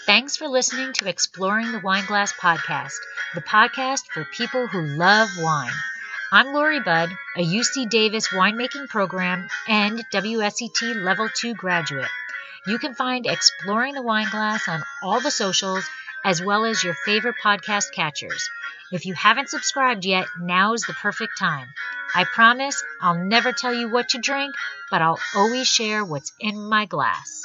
Thanks for listening to Exploring the Wine Glass podcast, the podcast for people who love wine. I'm Lori Budd, a UC Davis winemaking program and WSET Level 2 graduate. You can find Exploring the Wine Glass on all the socials as well as your favorite podcast catchers. If you haven't subscribed yet, now's the perfect time. I promise I'll never tell you what to drink, but I'll always share what's in my glass.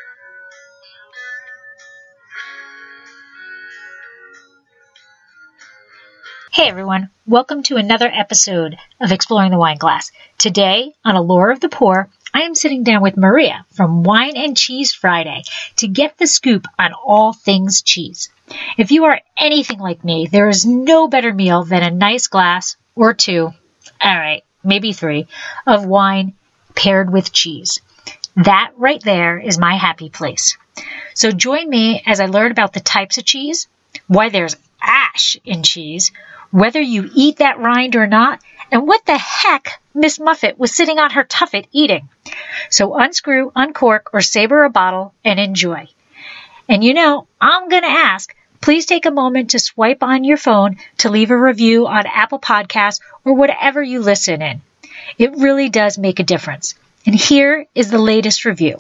Hey everyone, welcome to another episode of Exploring the Wine Glass. Today, on Allure of the Pour, I am sitting down with Maria from Wine and Cheese Friday to get the scoop on all things cheese. If you are anything like me, there is no better meal than a nice glass or two, maybe three, of wine paired with cheese. That right there is my happy place. So join me as I learn about the types of cheese, why there's ash in cheese, whether you eat that rind or not, and what the heck Miss Muffet was sitting on her tuffet eating. So unscrew, uncork, or saber a bottle and enjoy. And I'm going to ask, please take a moment to swipe on your phone to leave a review on Apple Podcasts or whatever you listen in. It really does make a difference. And here is the latest review.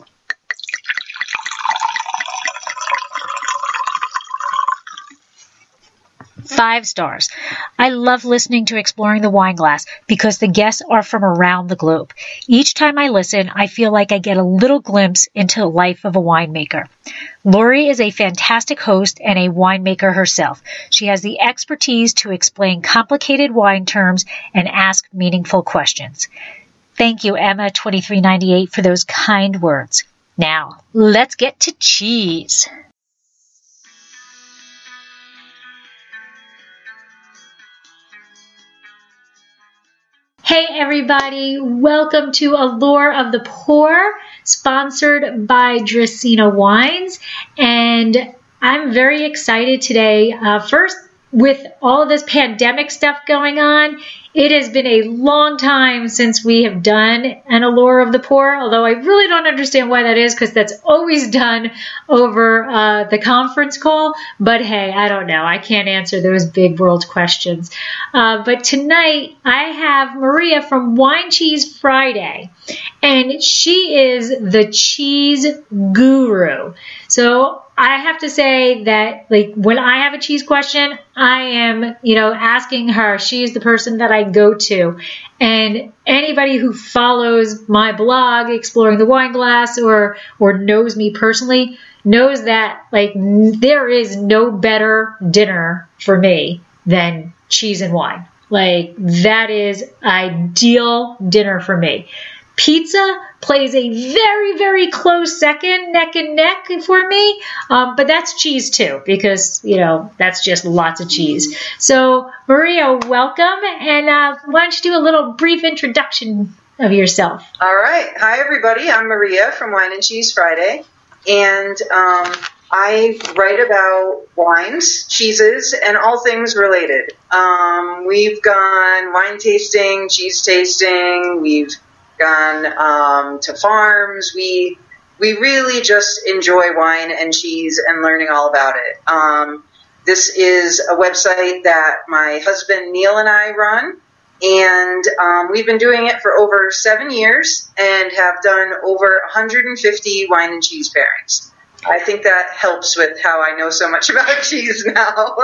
5 stars. I love listening to Exploring the Wine Glass because the guests are from around the globe. Each time I listen, I feel like I get a little glimpse into the life of a winemaker. Lori is a fantastic host and a winemaker herself. She has the expertise to explain complicated wine terms and ask meaningful questions. Thank you, Emma2398, for those kind words. Now, let's get to cheese. Hey everybody, welcome to Allure of the Pour, sponsored by Dracaena Wines, and I'm very excited today. First, with all of this pandemic stuff going on, it has been a long time since we have done an Allure of the Pour, although I really don't understand why that is because that's always done over the conference call. But hey, I don't know. I can't answer those big world questions. But tonight I have Maria from Wine Cheese Friday, and she is the cheese guru. So I have to say that, when I have a cheese question, I am, asking her. She is the person that I go to. And anybody who follows my blog, Exploring the Wine Glass, or knows me personally, knows that, there is no better dinner for me than cheese and wine. That is ideal dinner for me. Pizza plays a very, very close second, neck and neck for me, but that's cheese too, because, that's just lots of cheese. So, Maria, welcome, and why don't you do a little brief introduction of yourself? All right. Hi, everybody. I'm Maria from Wine and Cheese Friday, and I write about wines, cheeses, and all things related. We've gone wine tasting, cheese tasting, we've gone to farms. We really just enjoy wine and cheese and learning all about it. This is a website that my husband Neil and I run, and we've been doing it for over 7 years and have done over 150 wine and cheese pairings. I think that helps with how I know so much about cheese now.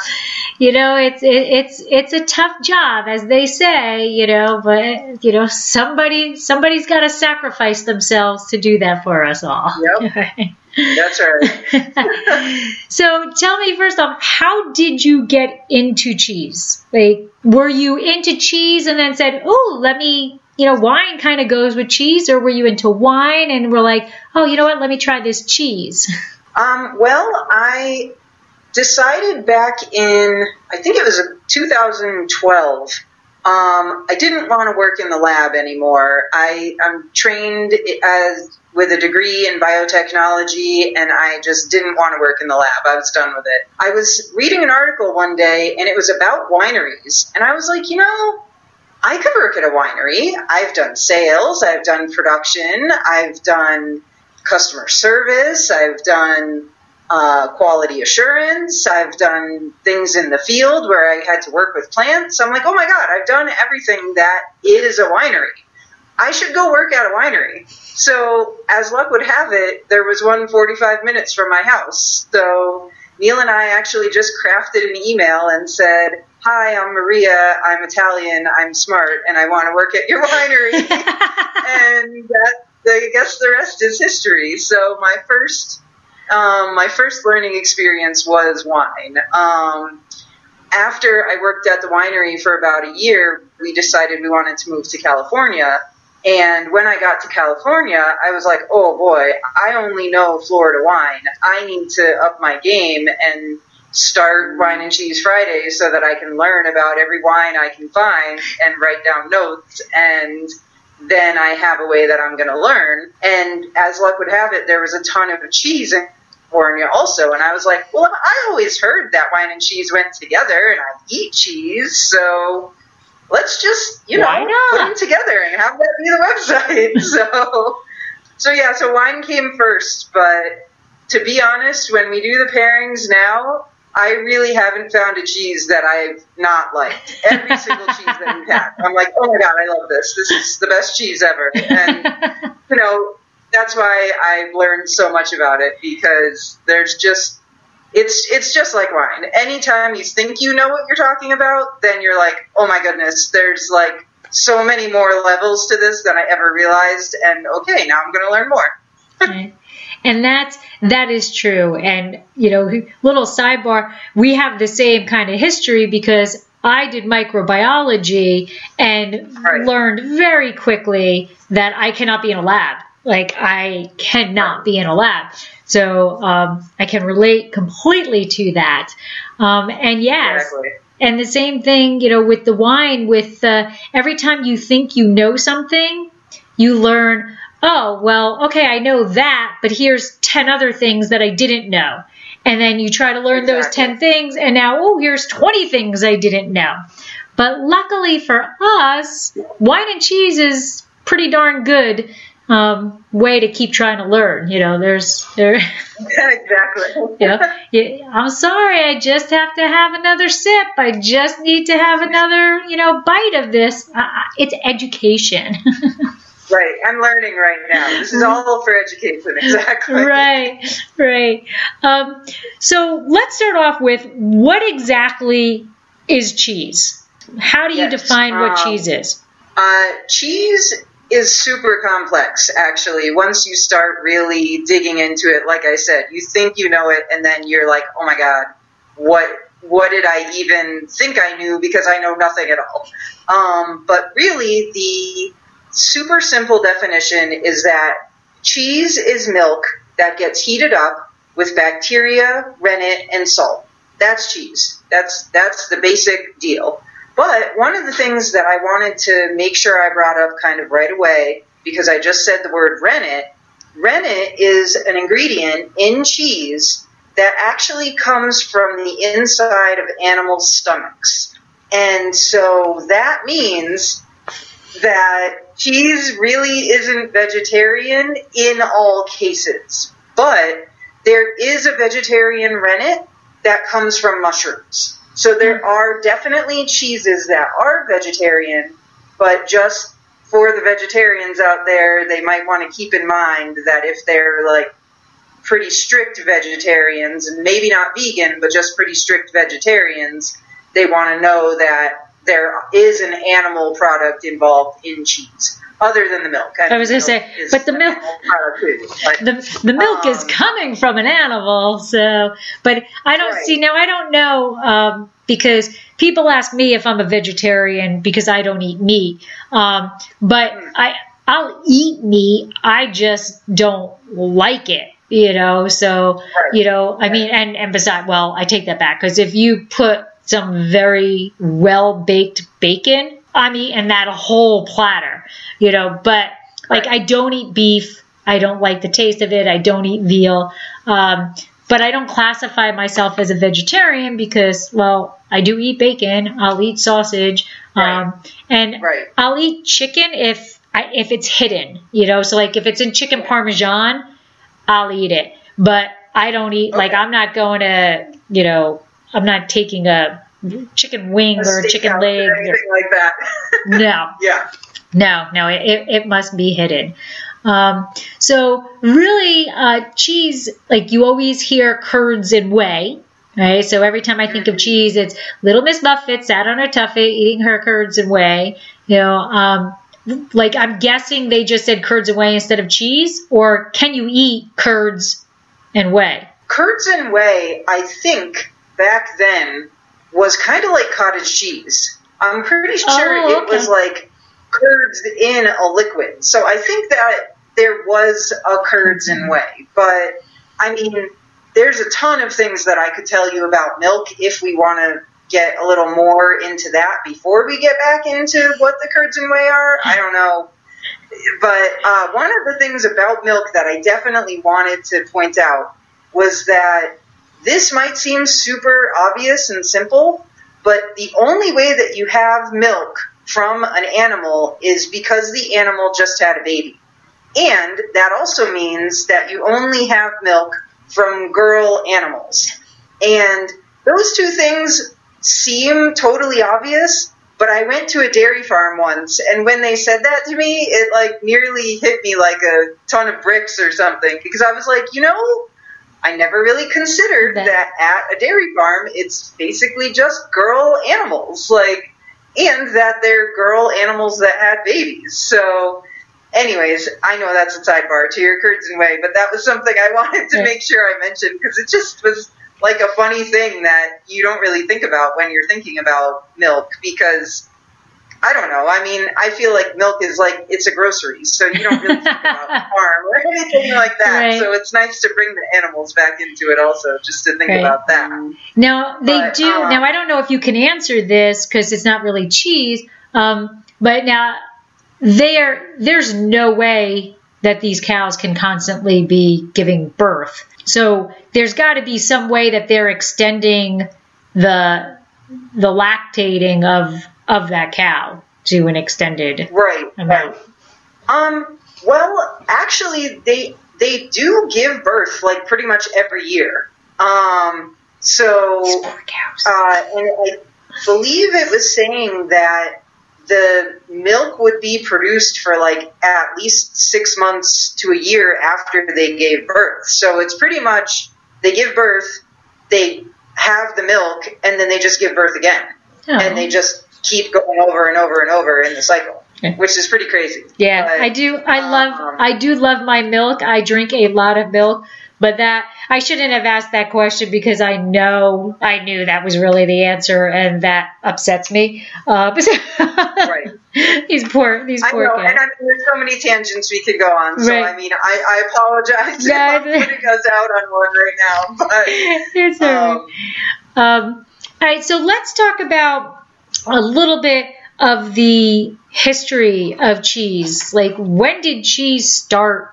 It's a tough job, as they say, but, somebody's got to sacrifice themselves to do that for us all. Yep. That's right. So tell me first off, how did you get into cheese? Were you into cheese and then said, oh, let me, wine kind of goes with cheese, or were you into wine and were like, oh, you know what, let me try this cheese? Well, I decided back in, I think it was 2012, I didn't want to work in the lab anymore. I'm trained with a degree in biotechnology, and I just didn't want to work in the lab. I was done with it. I was reading an article one day, and it was about wineries, and I was like, I could work at a winery. I've done sales, I've done production, I've done customer service, I've done quality assurance. I've done things in the field where I had to work with plants. I'm like, oh my God, I've done everything that is a winery. I should go work at a winery. So as luck would have it, there was one 45 minutes from my house. So Neil and I actually just crafted an email and said, hi, I'm Maria, I'm Italian, I'm smart, and I want to work at your winery. And I guess the rest is history. So my first learning experience was wine. After I worked at the winery for about a year, we decided we wanted to move to California. And when I got to California, I was like, oh boy, I only know Florida wine. I need to up my game and start Wine and Cheese Fridays so that I can learn about every wine I can find and write down notes, and then I have a way that I'm going to learn. And as luck would have it, there was a ton of cheese in California also, and I was like, well, I always heard that wine and cheese went together, and I eat cheese, so let's just, put them together and have that be the website. So wine came first, but to be honest, when we do the pairings now, I really haven't found a cheese that I've not liked. Every single cheese that we've had, I'm like, oh my God, I love this. This is the best cheese ever. And, that's why I've learned so much about it, because there's just, it's just like wine. Anytime you think you know what you're talking about, then you're like, oh my goodness, there's like so many more levels to this than I ever realized. And okay, now I'm going to learn more. Right. And that is true. And, little sidebar, we have the same kind of history because I did microbiology and learned very quickly that I cannot be in a lab. Like, I cannot be in a lab. So I can relate completely to that. And yes, exactly. And the same thing, with the wine, with every time you think you know something, you learn, oh, well, okay, I know that, but here's 10 other things that I didn't know. And then you try to learn those 10 things, and now, here's 20 things I didn't know. But luckily for us, wine and cheese is pretty darn good way to keep trying to learn. Exactly. I'm sorry, I just have to have another sip. I just need to have another, bite of this. It's education. Right. I'm learning right now. This is all for education. Exactly. Right. So let's start off with, what exactly is cheese? How do you define what cheese is? Cheese is super complex, actually. Once you start really digging into it, like I said, you think you know it, and then you're like, oh my God, what did I even think I knew, because I know nothing at all. But really, the super simple definition is that cheese is milk that gets heated up with bacteria, rennet, and salt. That's cheese. That's the basic deal. But one of the things that I wanted to make sure I brought up kind of right away, because I just said the word rennet is an ingredient in cheese that actually comes from the inside of animals' stomachs. And so that means that cheese really isn't vegetarian in all cases. But there is a vegetarian rennet that comes from mushrooms. So there are definitely cheeses that are vegetarian, but just for the vegetarians out there, they might want to keep in mind that if they're like pretty strict vegetarians, maybe not vegan, but just pretty strict vegetarians, they want to know that there is an animal product involved in cheese, other than the milk. I was going to say, but the milk, the milk is coming from an animal, so, but I don't see, now I don't know, because people ask me if I'm a vegetarian because I don't eat meat, but I'll eat meat, I just don't like it. So, I mean, and besides, well, I take that back, because if you put some very well-baked bacon, I'm eating that whole platter, but like, I don't eat beef. I don't like the taste of it. I don't eat veal. But I don't classify myself as a vegetarian because, well, I do eat bacon. I'll eat sausage. And I'll eat chicken if it's hidden, so like if it's in chicken Parmesan, I'll eat it. But I don't eat, like, I'm not going to, I'm not taking a chicken wing or a chicken leg. Or anything like that. No. Yeah. No, it must be hidden. So really, cheese, like you always hear curds and whey, right? So every time I think of cheese, it's Little Miss Muffet sat on her tuffet eating her curds and whey. Like I'm guessing they just said curds and whey instead of cheese, or can you eat curds and whey? Curds and whey, I think back then was kind of like cottage cheese. I'm pretty sure it was like curds in a liquid. So I think that there was a curds and whey. But, I mean, there's a ton of things that I could tell you about milk if we want to get a little more into that before we get back into what the curds and whey are. I don't know. But one of the things about milk that I definitely wanted to point out was that this might seem super obvious and simple, but the only way that you have milk from an animal is because the animal just had a baby. And that also means that you only have milk from girl animals. And those two things seem totally obvious, but I went to a dairy farm once, and when they said that to me, it like nearly hit me like a ton of bricks or something, because I was like, I never really considered that at a dairy farm, it's basically just girl animals, and that they're girl animals that had babies. So, anyways, I know that's a sidebar to your curds and whey, but that was something I wanted to make sure I mentioned, because it just was like a funny thing that you don't really think about when you're thinking about milk, because I don't know. I mean, I feel like milk is like, it's a grocery, so you don't really think about the farm or anything like that. Right. So it's nice to bring the animals back into it also, just to think about that. Now, they do. Now, I don't know if you can answer this because it's not really cheese, but now there's no way that these cows can constantly be giving birth. So there's got to be some way that they're extending the lactating of that cow to an extended amount. Right. Well, actually, they do give birth like pretty much every year. So, these poor cows. And I believe it was saying that the milk would be produced for like at least 6 months to a year after they gave birth. So it's pretty much they give birth, they have the milk, and then they just give birth again. Oh. And they just keep going over and over and over in the cycle, which is pretty crazy. Yeah, but, I do love my milk. I drink a lot of milk, but I shouldn't have asked that question because I knew that was really the answer, and that upsets me. Right. These poor guys. And I mean, there's so many tangents we could go on. So I mean, I apologize if I'm putting us out on one right now. But it's all right. All right, so let's talk about a little bit of the history of cheese. Like, when did cheese start?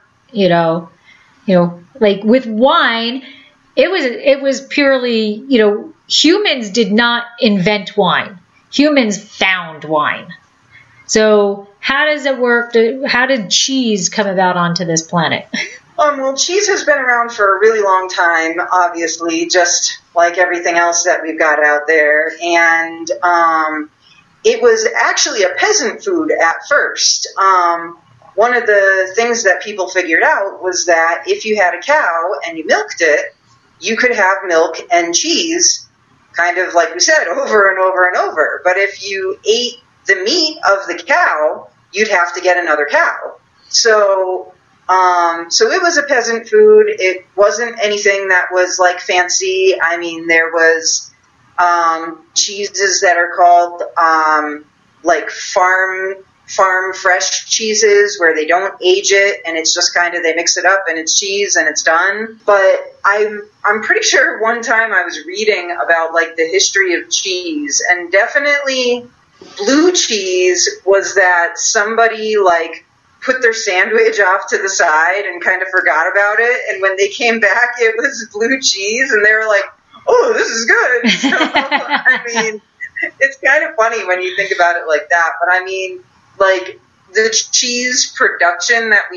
Like with wine, it was purely, humans did not invent wine. Humans found wine. So how does it work? How did cheese come about onto this planet? Well, cheese has been around for a really long time, obviously, just like everything else that we've got out there. And it was actually a peasant food at first. One of the things that people figured out was that if you had a cow and you milked it, you could have milk and cheese, kind of like we said, over and over and over. But if you ate the meat of the cow, you'd have to get another cow. So it was a peasant food. It wasn't anything that was like fancy. I mean, there was cheeses that are called like farm fresh cheeses, where they don't age it, and it's just kind of, they mix it up and it's cheese and it's done. But I'm pretty sure one time I was reading about like the history of cheese, and definitely blue cheese was that somebody like put their sandwich off to the side and kind of forgot about it, and when they came back it was blue cheese, and they were like, oh, this is good. So, I mean, it's kind of funny when you think about it like that, but I mean, like, the cheese production that we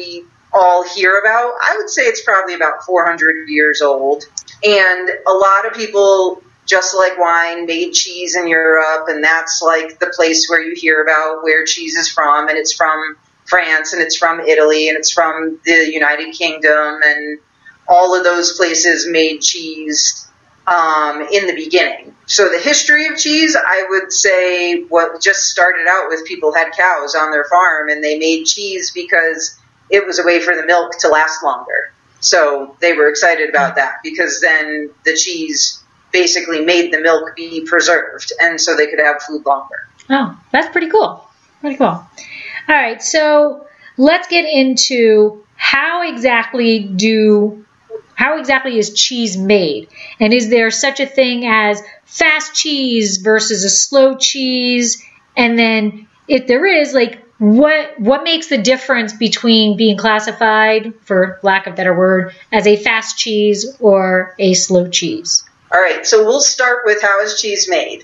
all hear about. I would say it's probably about 400 years old. And a lot of people, just like wine, made cheese in Europe, and that's like the place where you hear about where cheese is from, and it's from France, and it's from Italy, and it's from the United Kingdom, and all of those places made cheese in the beginning. So the history of cheese, I would say what just started out with people had cows on their farm, and they made cheese because it was a way for the milk to last longer. So they were excited about that because then the cheese basically made the milk be preserved, and so they could have food longer. Oh, that's pretty cool. Pretty cool. All right, so let's get into how exactly is cheese made? And is there such a thing as fast cheese versus a slow cheese? And then if there is, like, what makes the difference between being classified, for lack of a better word, as a fast cheese or a slow cheese? All right, so we'll start with how is cheese made.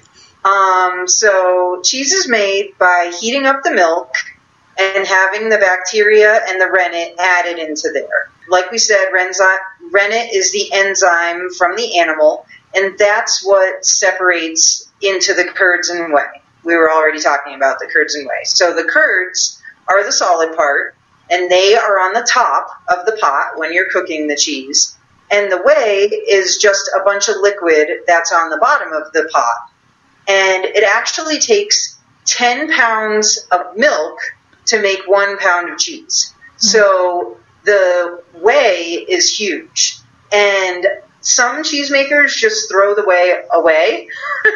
So cheese is made by heating up the milk and having the bacteria and the rennet added into there. Like we said, rennet is the enzyme from the animal, and that's what separates into the curds and whey. We were already talking about the curds and whey. So the curds are the solid part, and they are on the top of the pot when you're cooking the cheese. And the whey is just a bunch of liquid that's on the bottom of the pot. And it actually takes 10 pounds of milk to make 1 pound of cheese. So the whey is huge. And some cheesemakers just throw the whey away.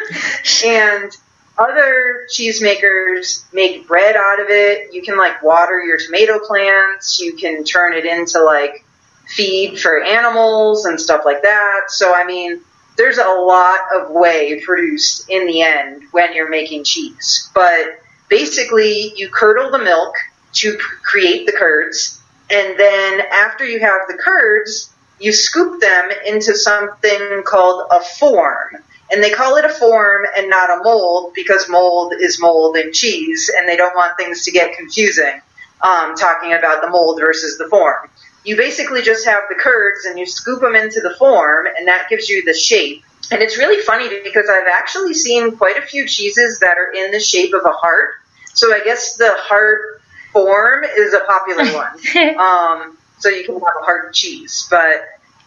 And other cheesemakers make bread out of it. You can like water your tomato plants. You can turn it into like feed for animals and stuff like that. So, I mean, there's a lot of whey produced in the end when you're making cheese. But basically, you curdle the milk to create the curds. And then after you have the curds, you scoop them into something called a form. And they call it a form and not a mold because mold is mold in cheese, and they don't want things to get confusing talking about the mold versus the form. You basically just have the curds and you scoop them into the form, and that gives you the shape. And it's really funny because I've actually seen quite a few cheeses that are in the shape of a heart. So I guess the heart form is a popular one. So you can have a heart cheese. But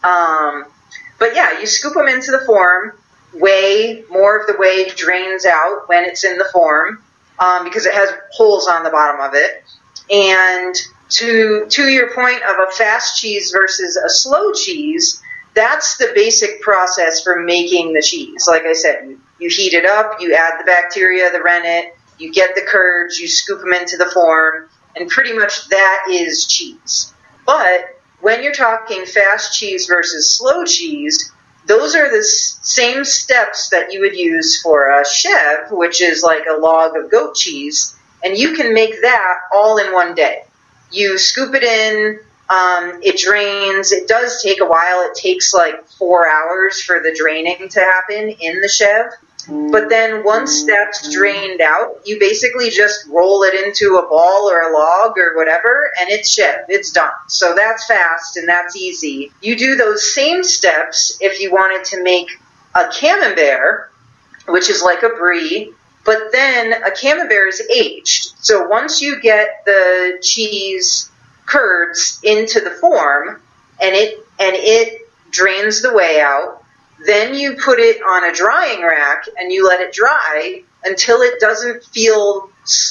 yeah, you scoop them into the form. Whey, more of the whey drains out when it's in the form because it has holes on the bottom of it. And to your point of a fast cheese versus a slow cheese, that's the basic process for making the cheese. Like I said, you heat it up, you add the bacteria, the rennet, you get the curds, you scoop them into the form, and pretty much that is cheese. But when you're talking fast cheese versus slow cheese, those are the same steps that you would use for a chev, which is like a log of goat cheese, and you can make that all in one day. You scoop it in, it drains. It does take a while. It takes like 4 hours for the draining to happen in the chev. But then once that's drained out, you basically just roll it into a ball or a log or whatever, and it's chev. It's done. So that's fast and that's easy. You do those same steps if you wanted to make a camembert, which is like a brie, but then a camembert is aged. So once you get the cheese curds into the form and it drains the whey out, then you put it on a drying rack and you let it dry until it doesn't feel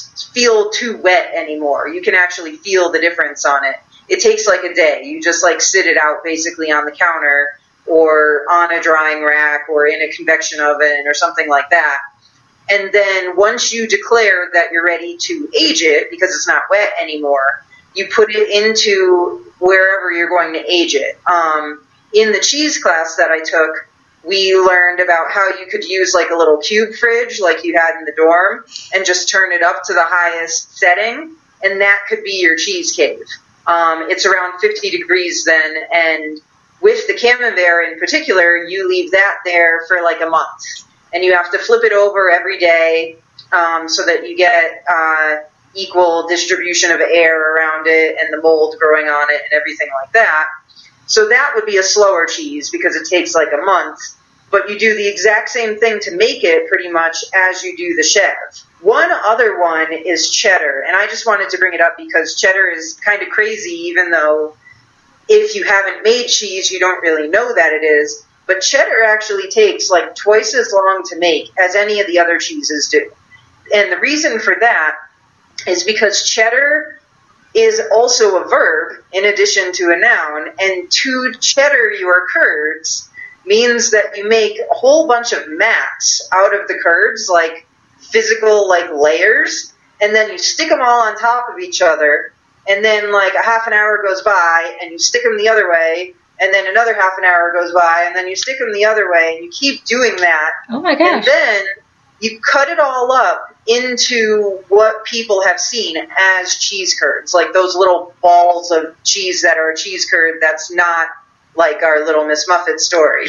too wet anymore. You can actually feel the difference on it. It takes like a day. You just like sit it out basically on the counter or on a drying rack or in a convection oven or something like that. And then once you declare that you're ready to age it because it's not wet anymore, you put it into wherever you're going to age it. In the cheese class that I took, we learned about how you could use like a little cube fridge like you had in the dorm and just turn it up to the highest setting, and that could be your cheese cave. It's around 50 degrees then, and with the camembert in particular, you leave that there for like a month. And you have to flip it over every day so that you get equal distribution of air around it and the mold growing on it and everything like that. So that would be a slower cheese because it takes like a month. But you do the exact same thing to make it pretty much as you do the Chev. One other one is cheddar, and I just wanted to bring it up because cheddar is kind of crazy, even though if you haven't made cheese, you don't really know that it is. But cheddar actually takes like twice as long to make as any of the other cheeses do. And the reason for that is because cheddar is also a verb in addition to a noun, and to cheddar your curds means that you make a whole bunch of mats out of the curds, like physical like layers, and then you stick them all on top of each other, and then like a half an hour goes by and you stick them the other way, and then another half an hour goes by and then you stick them the other way, and you keep doing that. Oh my gosh. And then you cut it all up into what people have seen as cheese curds, like those little balls of cheese that are a cheese curd that's not like our Little Miss Muffet story.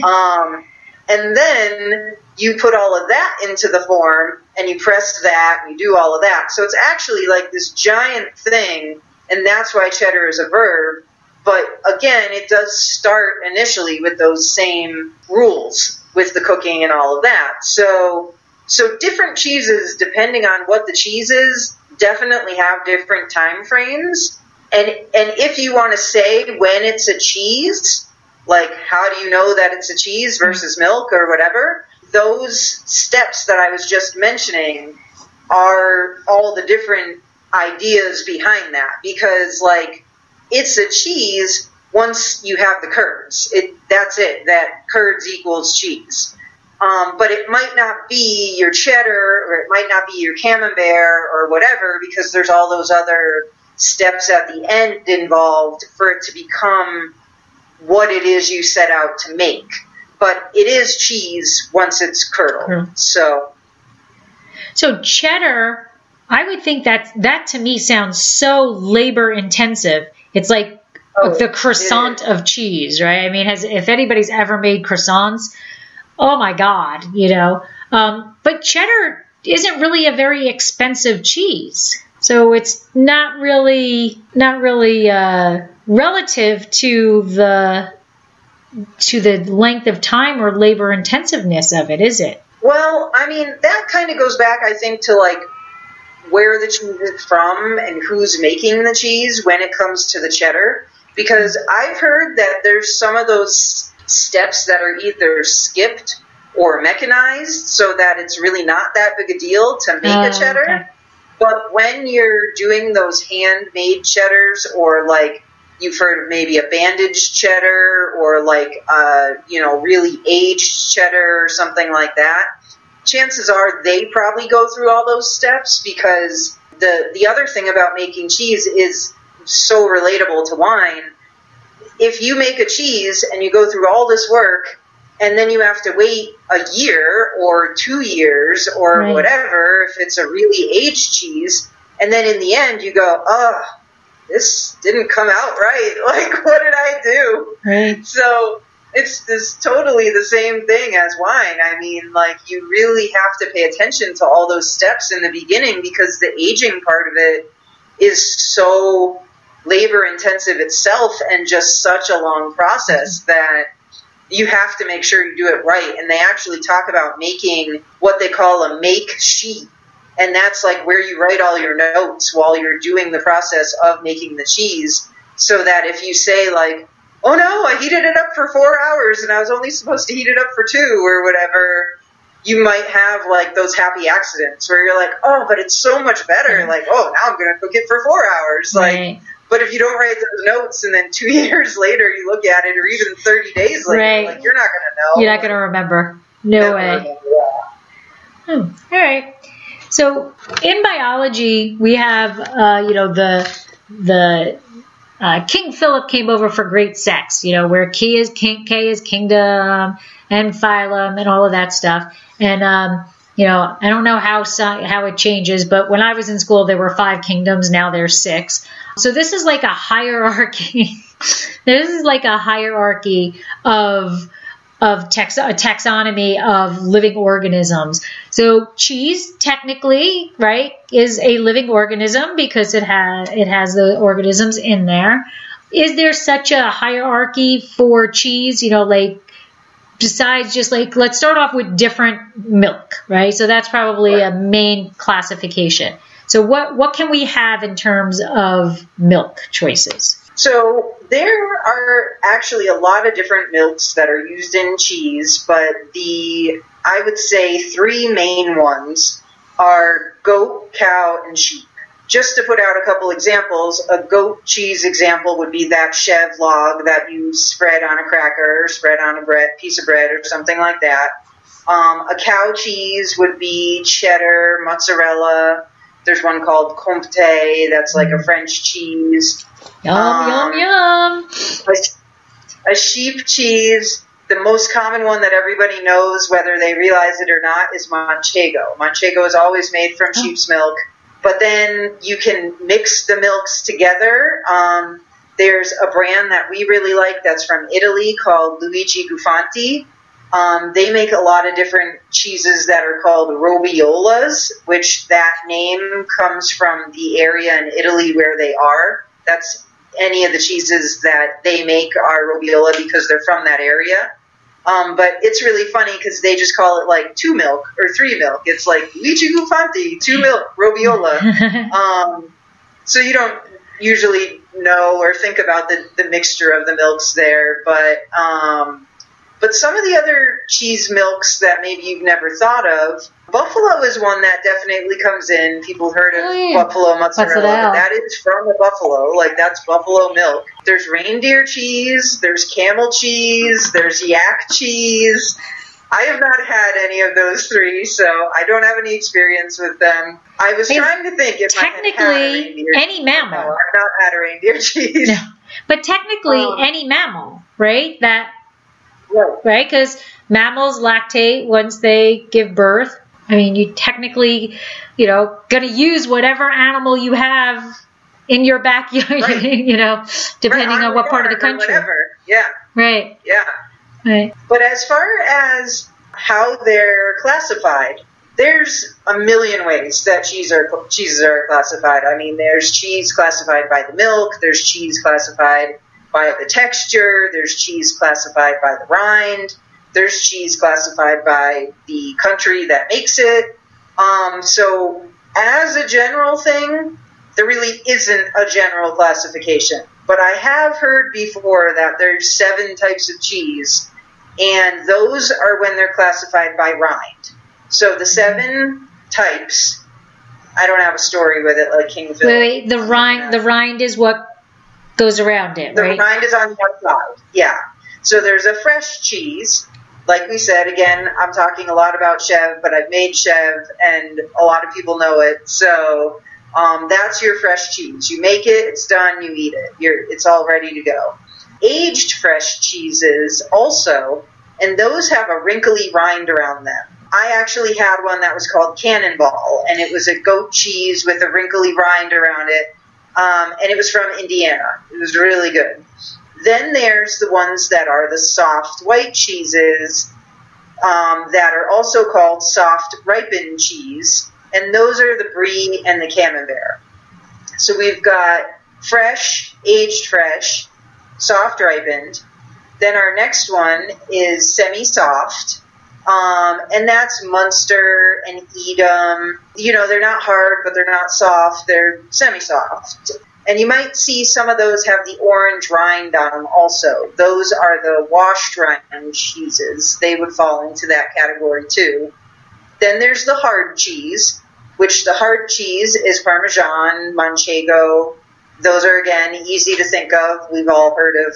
And then you put all of that into the form, and you press that, and you do all of that. So it's actually like this giant thing, and that's why cheddar is a verb. But again, it does start initially with those same rules with the cooking and all of that. So different cheeses, depending on what the cheese is, definitely have different time frames. And if you want to say when it's a cheese, like how do you know that it's a cheese versus milk or whatever, those steps that I was just mentioning are all the different ideas behind that. Because like it's a cheese once you have the curds. That's it. That curds equals cheese. But it might not be your cheddar, or it might not be your camembert or whatever, because there's all those other steps at the end involved for it to become what it is you set out to make. But it is cheese once it's curdled. So cheddar, I would think that to me sounds so labor intensive. It's like the croissant of cheese, right? I mean, if anybody's ever made croissants, oh my God, you know. But cheddar isn't really a very expensive cheese. So it's not really relative to the length of time or labor intensiveness of it, is it? Well, I mean, that kind of goes back, I think, to like where the cheese is from and who's making the cheese when it comes to the cheddar. Because I've heard that there's some of those steps that are either skipped or mechanized so that it's really not that big a deal to make a cheddar. Okay. But when you're doing those handmade cheddars, or like you've heard of maybe a bandaged cheddar, or like really aged cheddar or something like that, chances are they probably go through all those steps, because the other thing about making cheese is so relatable to wine. If you make a cheese and you go through all this work, and then you have to wait a year or 2 years or whatever, if it's a really aged cheese, and then in the end you go, oh, this didn't come out right. Like, what did I do? Right. So it's totally the same thing as wine. I mean, like, you really have to pay attention to all those steps in the beginning, because the aging part of it is so labor intensive itself and just such a long process that you have to make sure you do it right. And they actually talk about making what they call a make sheet. And that's like where you write all your notes while you're doing the process of making the cheese, so that if you say like, oh no, I heated it up for 4 hours and I was only supposed to heat it up for 2 or whatever, you might have like those happy accidents where you're like, oh, but it's so much better. Like, oh, now I'm going to cook it for 4 hours. Like, but if you don't write those notes and then 2 years later you look at it, or even 30 days later, like, you're not going to know. You're not going to remember. No way. All right. So in biology, we have, the King Philip came over for great sex, where K is kingdom and phylum and all of that stuff. And, I don't know how it changes, but when I was in school, there were 5 kingdoms. Now there's 6. So this is like a hierarchy. This is like a hierarchy of a taxonomy of living organisms. So cheese technically, right, is a living organism because it has the organisms in there. Is there such a hierarchy for cheese? You know, like besides just like, let's start off with different milk, right? So that's probably a main classification. So what can we have in terms of milk choices? So there are actually a lot of different milks that are used in cheese, but I would say three main ones are goat, cow, and sheep. Just to put out a couple examples, a goat cheese example would be that chev log that you spread on a cracker, or spread on a piece of bread or something like that. A cow cheese would be cheddar, mozzarella. There's one called Comte that's like a French cheese. Yum, yum. A sheep cheese, the most common one that everybody knows, whether they realize it or not, is Manchego. Manchego is always made from sheep's milk. But then you can mix the milks together. There's a brand that we really like that's from Italy called Luigi Gufanti. They make a lot of different cheeses that are called roviolas, which that name comes from the area in Italy where they are. That's any of the cheeses that they make are roviola because they're from that area. But it's really funny because they just call it like 2 milk or 3 milk. It's like Luigi Gufanti, 2 milk, roviola. So you don't usually know or think about the mixture of the milks there. But some of the other cheese milks that maybe you've never thought of, buffalo is one that definitely comes in. People heard of buffalo mozzarella, but that is from a buffalo. Like, that's buffalo milk. There's reindeer cheese, there's camel cheese, there's yak cheese. I have not had any of those three, so I don't have any experience with them. I was trying to think if technically I had a reindeer any mammal. No, I've not had a reindeer cheese. No. But technically any mammal, right? Right? Because mammals lactate once they give birth. I mean, you technically, going to use whatever animal you have in your backyard, depending on what part of the country. Whatever. Yeah. Right. Yeah. Right. But as far as how they're classified, there's a million ways that cheeses are classified. I mean, there's cheese classified by the milk. There's cheese classified by the texture, there's cheese classified by the rind, there's cheese classified by the country that makes it. So as a general thing, there really isn't a general classification. But I have heard before that there's 7 types of cheese, and those are when they're classified by rind. So the 7 types, I don't have a story with it like King Philip. Wait, the rind is what goes around it, right? The rind is on the outside, yeah. So there's a fresh cheese. Like we said, again, I'm talking a lot about chev, but I've made chev, and a lot of people know it. So that's your fresh cheese. You make it, it's done, you eat it. It's all ready to go. Aged fresh cheeses also, and those have a wrinkly rind around them. I actually had one that was called Cannonball, and it was a goat cheese with a wrinkly rind around it. And it was from Indiana. It was really good. Then there's the ones that are the soft white cheeses that are also called soft ripened cheese. And those are the Brie and the Camembert. So we've got fresh, aged fresh, soft ripened. Then our next one is semi-soft. And that's Munster and Edam. They're not hard, but they're not soft. They're semi-soft. And you might see some of those have the orange rind on them also. Those are the washed rind cheeses. They would fall into that category too. Then there's the hard cheese, which the hard cheese is Parmesan, Manchego. Those are, again, easy to think of. We've all heard of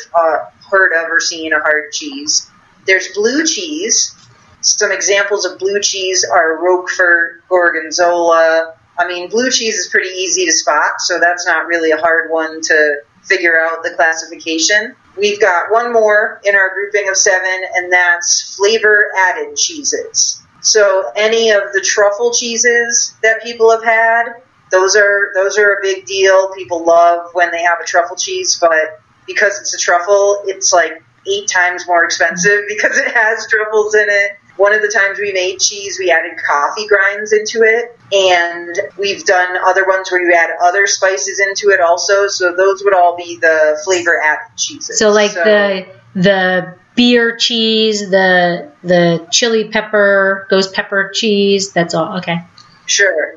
or seen a hard cheese. There's blue cheese. Some examples of blue cheese are Roquefort, Gorgonzola. I mean, blue cheese is pretty easy to spot, so that's not really a hard one to figure out the classification. We've got one more in our grouping of 7, and that's flavor-added cheeses. So any of the truffle cheeses that people have had, those are a big deal. People love when they have a truffle cheese, but because it's a truffle, it's like 8 times more expensive because it has truffles in it. One of the times we made cheese, we added coffee grinds into it, and we've done other ones where you add other spices into it also, so those would all be the flavor added cheeses. So like the beer cheese, the chili pepper, ghost pepper cheese, that's all, okay. Sure.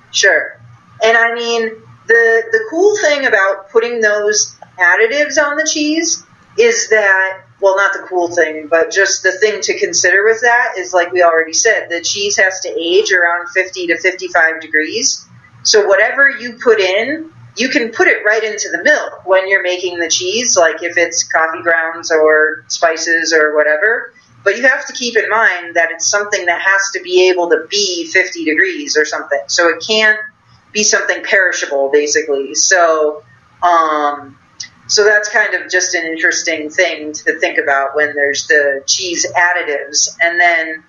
And I mean, the cool thing about putting those additives on the cheese is that, well, not the cool thing, but just the thing to consider with that is, like we already said, the cheese has to age around 50 to 55 degrees. So whatever you put in, you can put it right into the milk when you're making the cheese, like if it's coffee grounds or spices or whatever. But you have to keep in mind that it's something that has to be able to be 50 degrees or something. So it can't be something perishable, basically. So that's kind of just an interesting thing to think about when there's the cheese additives. And then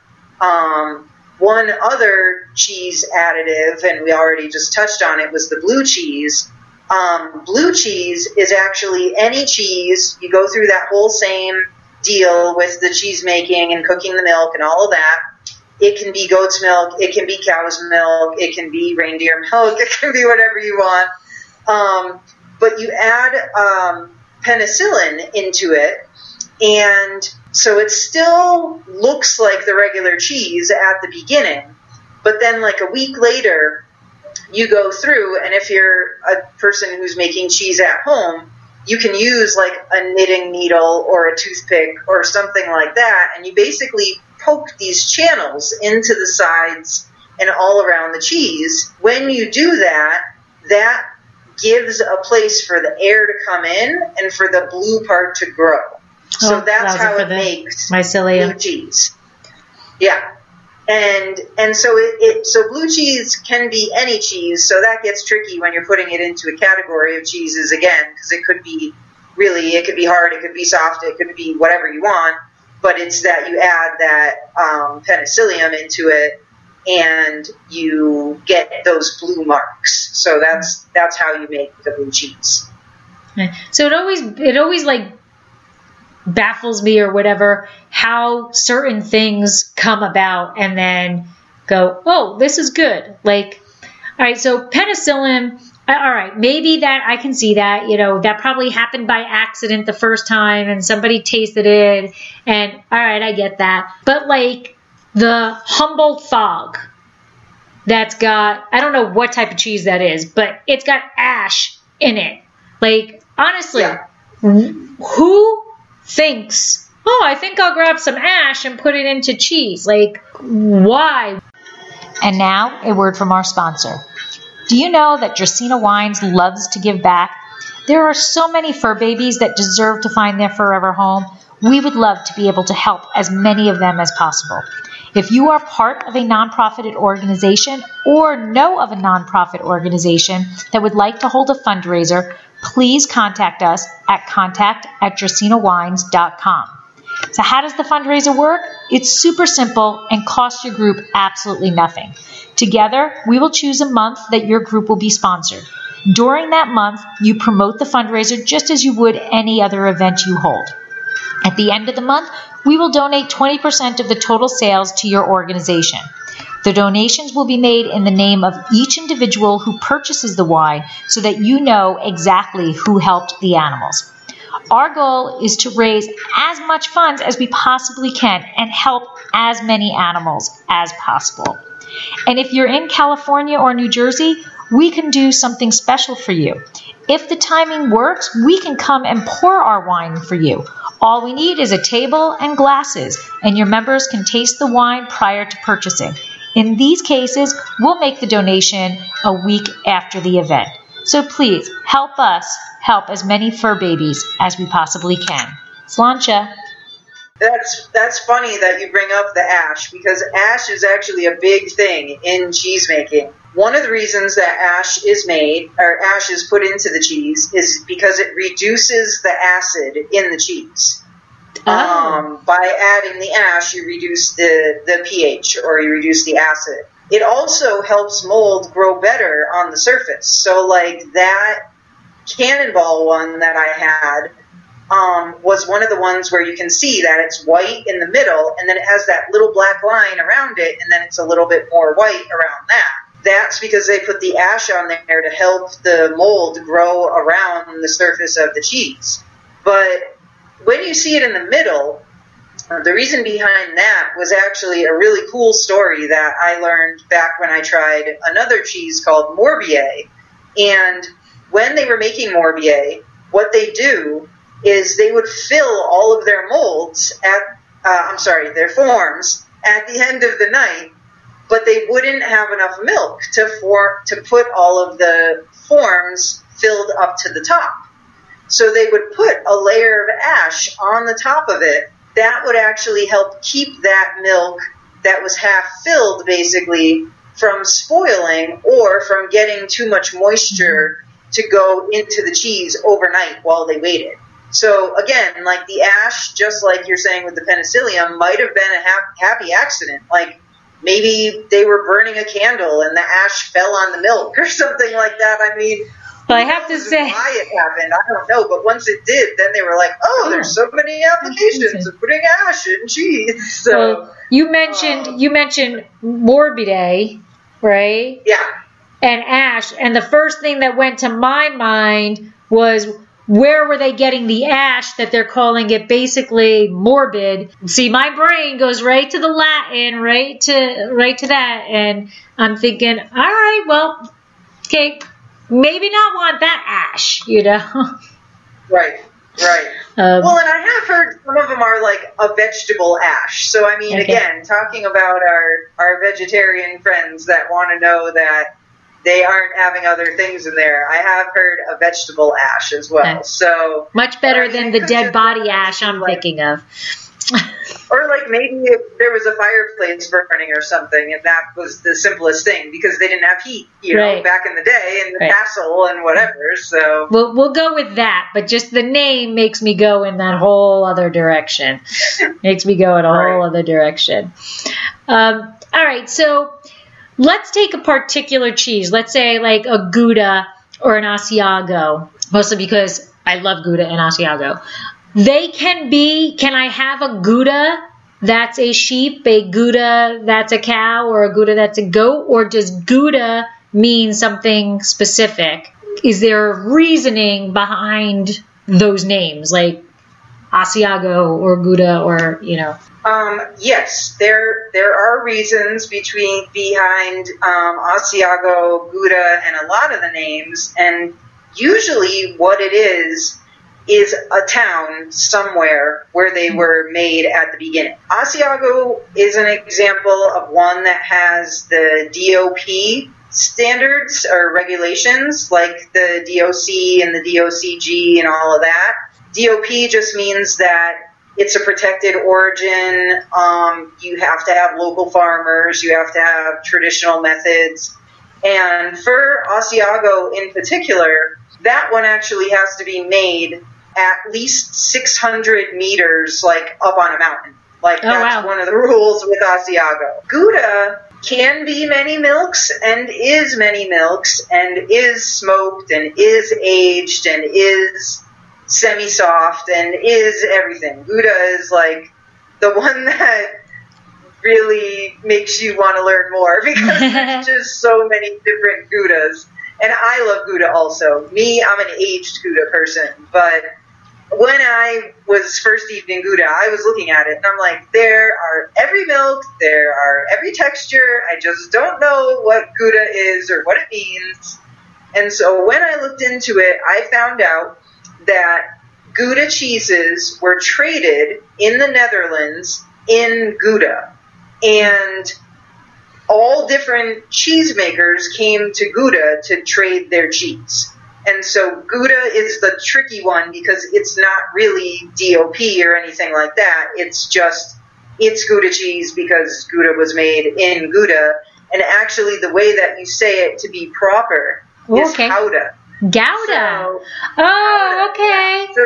one other cheese additive, and we already just touched on it, was the blue cheese. Blue cheese is actually any cheese. You go through that whole same deal with the cheese making and cooking the milk and all of that. It can be goat's milk, it can be cow's milk, it can be reindeer milk, it can be whatever you want. But you add penicillin into it, and so it still looks like the regular cheese at the beginning, but then like a week later, you go through, and if you're a person who's making cheese at home, you can use like a knitting needle or a toothpick or something like that, and you basically poke these channels into the sides and all around the cheese. When you do that, that gives a place for the air to come in and for the blue part to grow. So that's how it makes mycelium blue cheese. Yeah. And so so blue cheese can be any cheese, so that gets tricky when you're putting it into a category of cheeses again, because it could be hard, it could be soft, it could be whatever you want, but it's that you add that penicillium into it and you get those blue marks. So that's how you make the blue cheese. So it always like baffles me or whatever how certain things come about and then go, oh, this is good. Like, all right, so penicillin, all right, maybe that I can see that, that probably happened by accident the first time and somebody tasted it and all right, I get that. But like the Humboldt Fog that's got, I don't know what type of cheese that is, but it's got ash in it. Like, honestly, who thinks, oh, I think I'll grab some ash and put it into cheese? Like, why? And now, a word from our sponsor. Do you know that Dracaena Wines loves to give back? There are so many fur babies that deserve to find their forever home. We would love to be able to help as many of them as possible. If you are part of a nonprofit organization or know of a nonprofit organization that would like to hold a fundraiser, please contact us at contact@dracaenawines.com. So how does the fundraiser work? It's super simple and costs your group absolutely nothing. Together, we will choose a month that your group will be sponsored. During that month, you promote the fundraiser just as you would any other event you hold. At the end of the month, we will donate 20% of the total sales to your organization. The donations will be made in the name of each individual who purchases the wine so that you know exactly who helped the animals. Our goal is to raise as much funds as we possibly can and help as many animals as possible. And if you're in California or New Jersey, we can do something special for you. If the timing works, we can come and pour our wine for you. All we need is a table and glasses, and your members can taste the wine prior to purchasing. In these cases, we'll make the donation a week after the event. So please, help us help as many fur babies as we possibly can. Sláinte. That's funny that you bring up the ash, because ash is actually a big thing in cheese making. One of the reasons that ash is made, or ash is put into the cheese, is because it reduces the acid in the cheese. By adding the ash, you reduce the pH, or you reduce the acid. It also helps mold grow better on the surface. So like that cannonball one that I had, was one of the ones where you can see that it's white in the middle, and then it has that little black line around it, and then it's a little bit more white around that. That's because they put the ash on there to help the mold grow around the surface of the cheese. But when you see it in the middle, the reason behind that was actually a really cool story that I learned back when I tried another cheese called Morbier. And when they were making Morbier, what they do is they would fill all of their molds their forms at the end of the night, but they wouldn't have enough milk to put all of the forms filled up to the top. So they would put a layer of ash on the top of it. That would actually help keep that milk that was half filled, basically, from spoiling or from getting too much moisture to go into the cheese overnight while they waited. So again, like the ash, just like you're saying with the penicillium, might have been a happy accident. Like maybe they were burning a candle and the ash fell on the milk or something like that. I mean, well, I have to say, why it happened, I don't know. But once it did, then they were like, "Oh, there's so many applications of putting ash in cheese." So well, you mentioned Morbier, right? Yeah. And ash, and the first thing that went to my mind was, where were they getting the ash that they're calling it basically morbid? See, my brain goes right to the Latin, right to that, and I'm thinking, all right, well, okay, maybe not want that ash, you know? Right. Well, and I have heard some of them are like a vegetable ash. So, I mean, again, talking about our vegetarian friends that want to know that they aren't having other things in there, I have heard a vegetable ash as well. Okay. So much better than the dead body ash I'm thinking of. Or like maybe if there was a fireplace burning or something, and that was the simplest thing because they didn't have heat, you know, back in the day, in the castle and whatever. So we'll go with that, but just the name makes me go in that whole other direction. Makes me go in a whole other direction. All right, so let's take a particular cheese. Let's say like a Gouda or an Asiago, mostly because I love Gouda and Asiago. They can I have a Gouda that's a sheep, a Gouda that's a cow, or a Gouda that's a goat? Or does Gouda mean something specific? Is there reasoning behind those names, like Asiago or Gouda, or, you know? Yes, there are reasons behind Asiago, Gouda, and a lot of the names, and usually what it is a town somewhere where they were made at the beginning. Asiago is an example of one that has the DOP standards or regulations, like the DOC and the DOCG and all of that. DOP just means that it's a protected origin. You have to have local farmers. You have to have traditional methods. And for Asiago in particular, that one actually has to be made at least 600 meters, like up on a mountain. Like that's one of the rules with Asiago. Gouda can be many milks and is many milks and is smoked and is aged and is semi-soft and is everything. Gouda is like the one that really makes you want to learn more because there's just so many different Goudas. And I love Gouda also. Me, I'm an aged Gouda person, but when I was first eating Gouda, I was looking at it and I'm like, there are every milk, there are every texture. I just don't know what Gouda is or what it means. And so when I looked into it, I found out that Gouda cheeses were traded in the Netherlands in Gouda. And all different cheesemakers came to Gouda to trade their cheese. And so Gouda is the tricky one because it's not really DOP or anything like that. It's Gouda cheese because Gouda was made in Gouda. And actually the way that you say it to be proper is Gouda. Gouda. Okay. Yeah.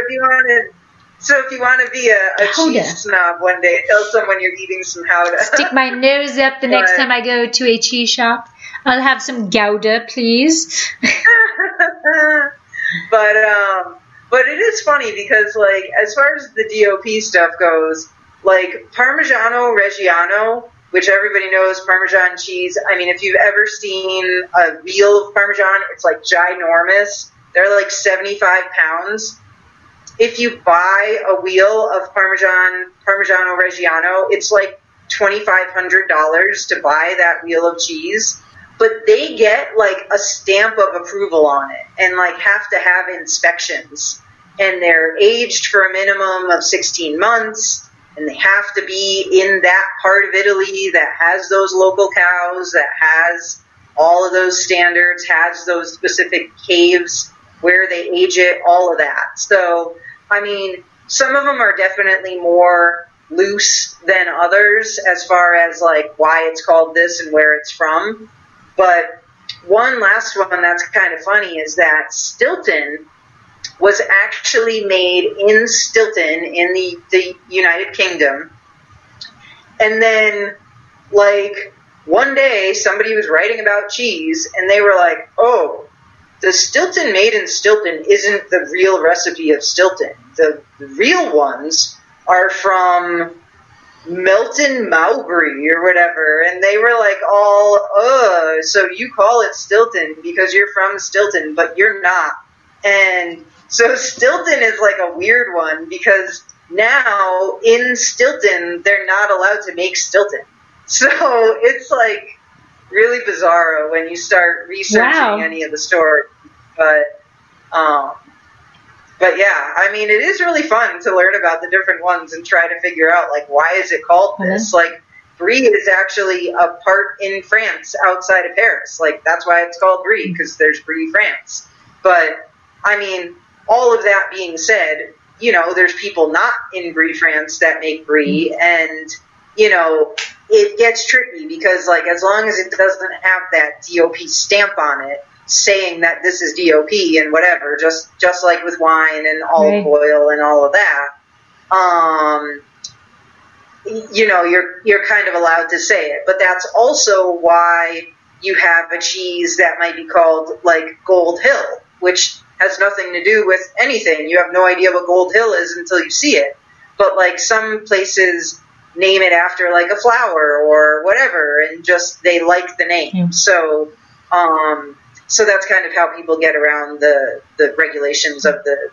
So if you want to be a cheese snob one day, tell someone you're eating some Gouda. Stick my nose up the next time I go to a cheese shop. I'll have some Gouda, please. But But it is funny because, like, as far as the DOP stuff goes, like, Parmigiano Reggiano, which everybody knows, Parmesan cheese. I mean, if you've ever seen a wheel of Parmesan, it's, like, ginormous. They're, like, 75 pounds. If you buy a wheel of Parmigiano Reggiano, it's, like, $2,500 to buy that wheel of cheese. But they get, like, a stamp of approval on it and, like, have to have inspections. And they're aged for a minimum of 16 months, and they have to be in that part of Italy that has those local cows, that has all of those standards, has those specific caves where they age it, all of that. So, I mean, some of them are definitely more loose than others as far as, like, why it's called this and where it's from. But one last one that's kind of funny is that Stilton was actually made in Stilton in the United Kingdom. And then, like, one day somebody was writing about cheese and they were like, oh, the Stilton made in Stilton isn't the real recipe of Stilton. The real ones are from Melton Mowbray or whatever, and they were like so you call it Stilton because you're from Stilton, but you're not. And so Stilton is like a weird one because now in Stilton they're not allowed to make Stilton. So it's like really bizarro when you start researching any of the stories. But yeah, I mean, it is really fun to learn about the different ones and try to figure out, like, why is it called this? Like, Brie is actually a part in France outside of Paris. Like, that's why it's called Brie, because there's Brie, France. But, I mean, all of that being said, you know, there's people not in Brie, France that make Brie, and, you know, it gets tricky because, like, as long as it doesn't have that DOP stamp on it, saying that this is DOP and whatever, just like with wine and olive oil and all of that, you know, you're kind of allowed to say it. But that's also why you have a cheese that might be called, like, Gold Hill, which has nothing to do with anything. You have no idea what Gold Hill is until you see it. But, like, some places name it after, like, a flower or whatever, and just they like the name. So that's kind of how people get around the regulations of the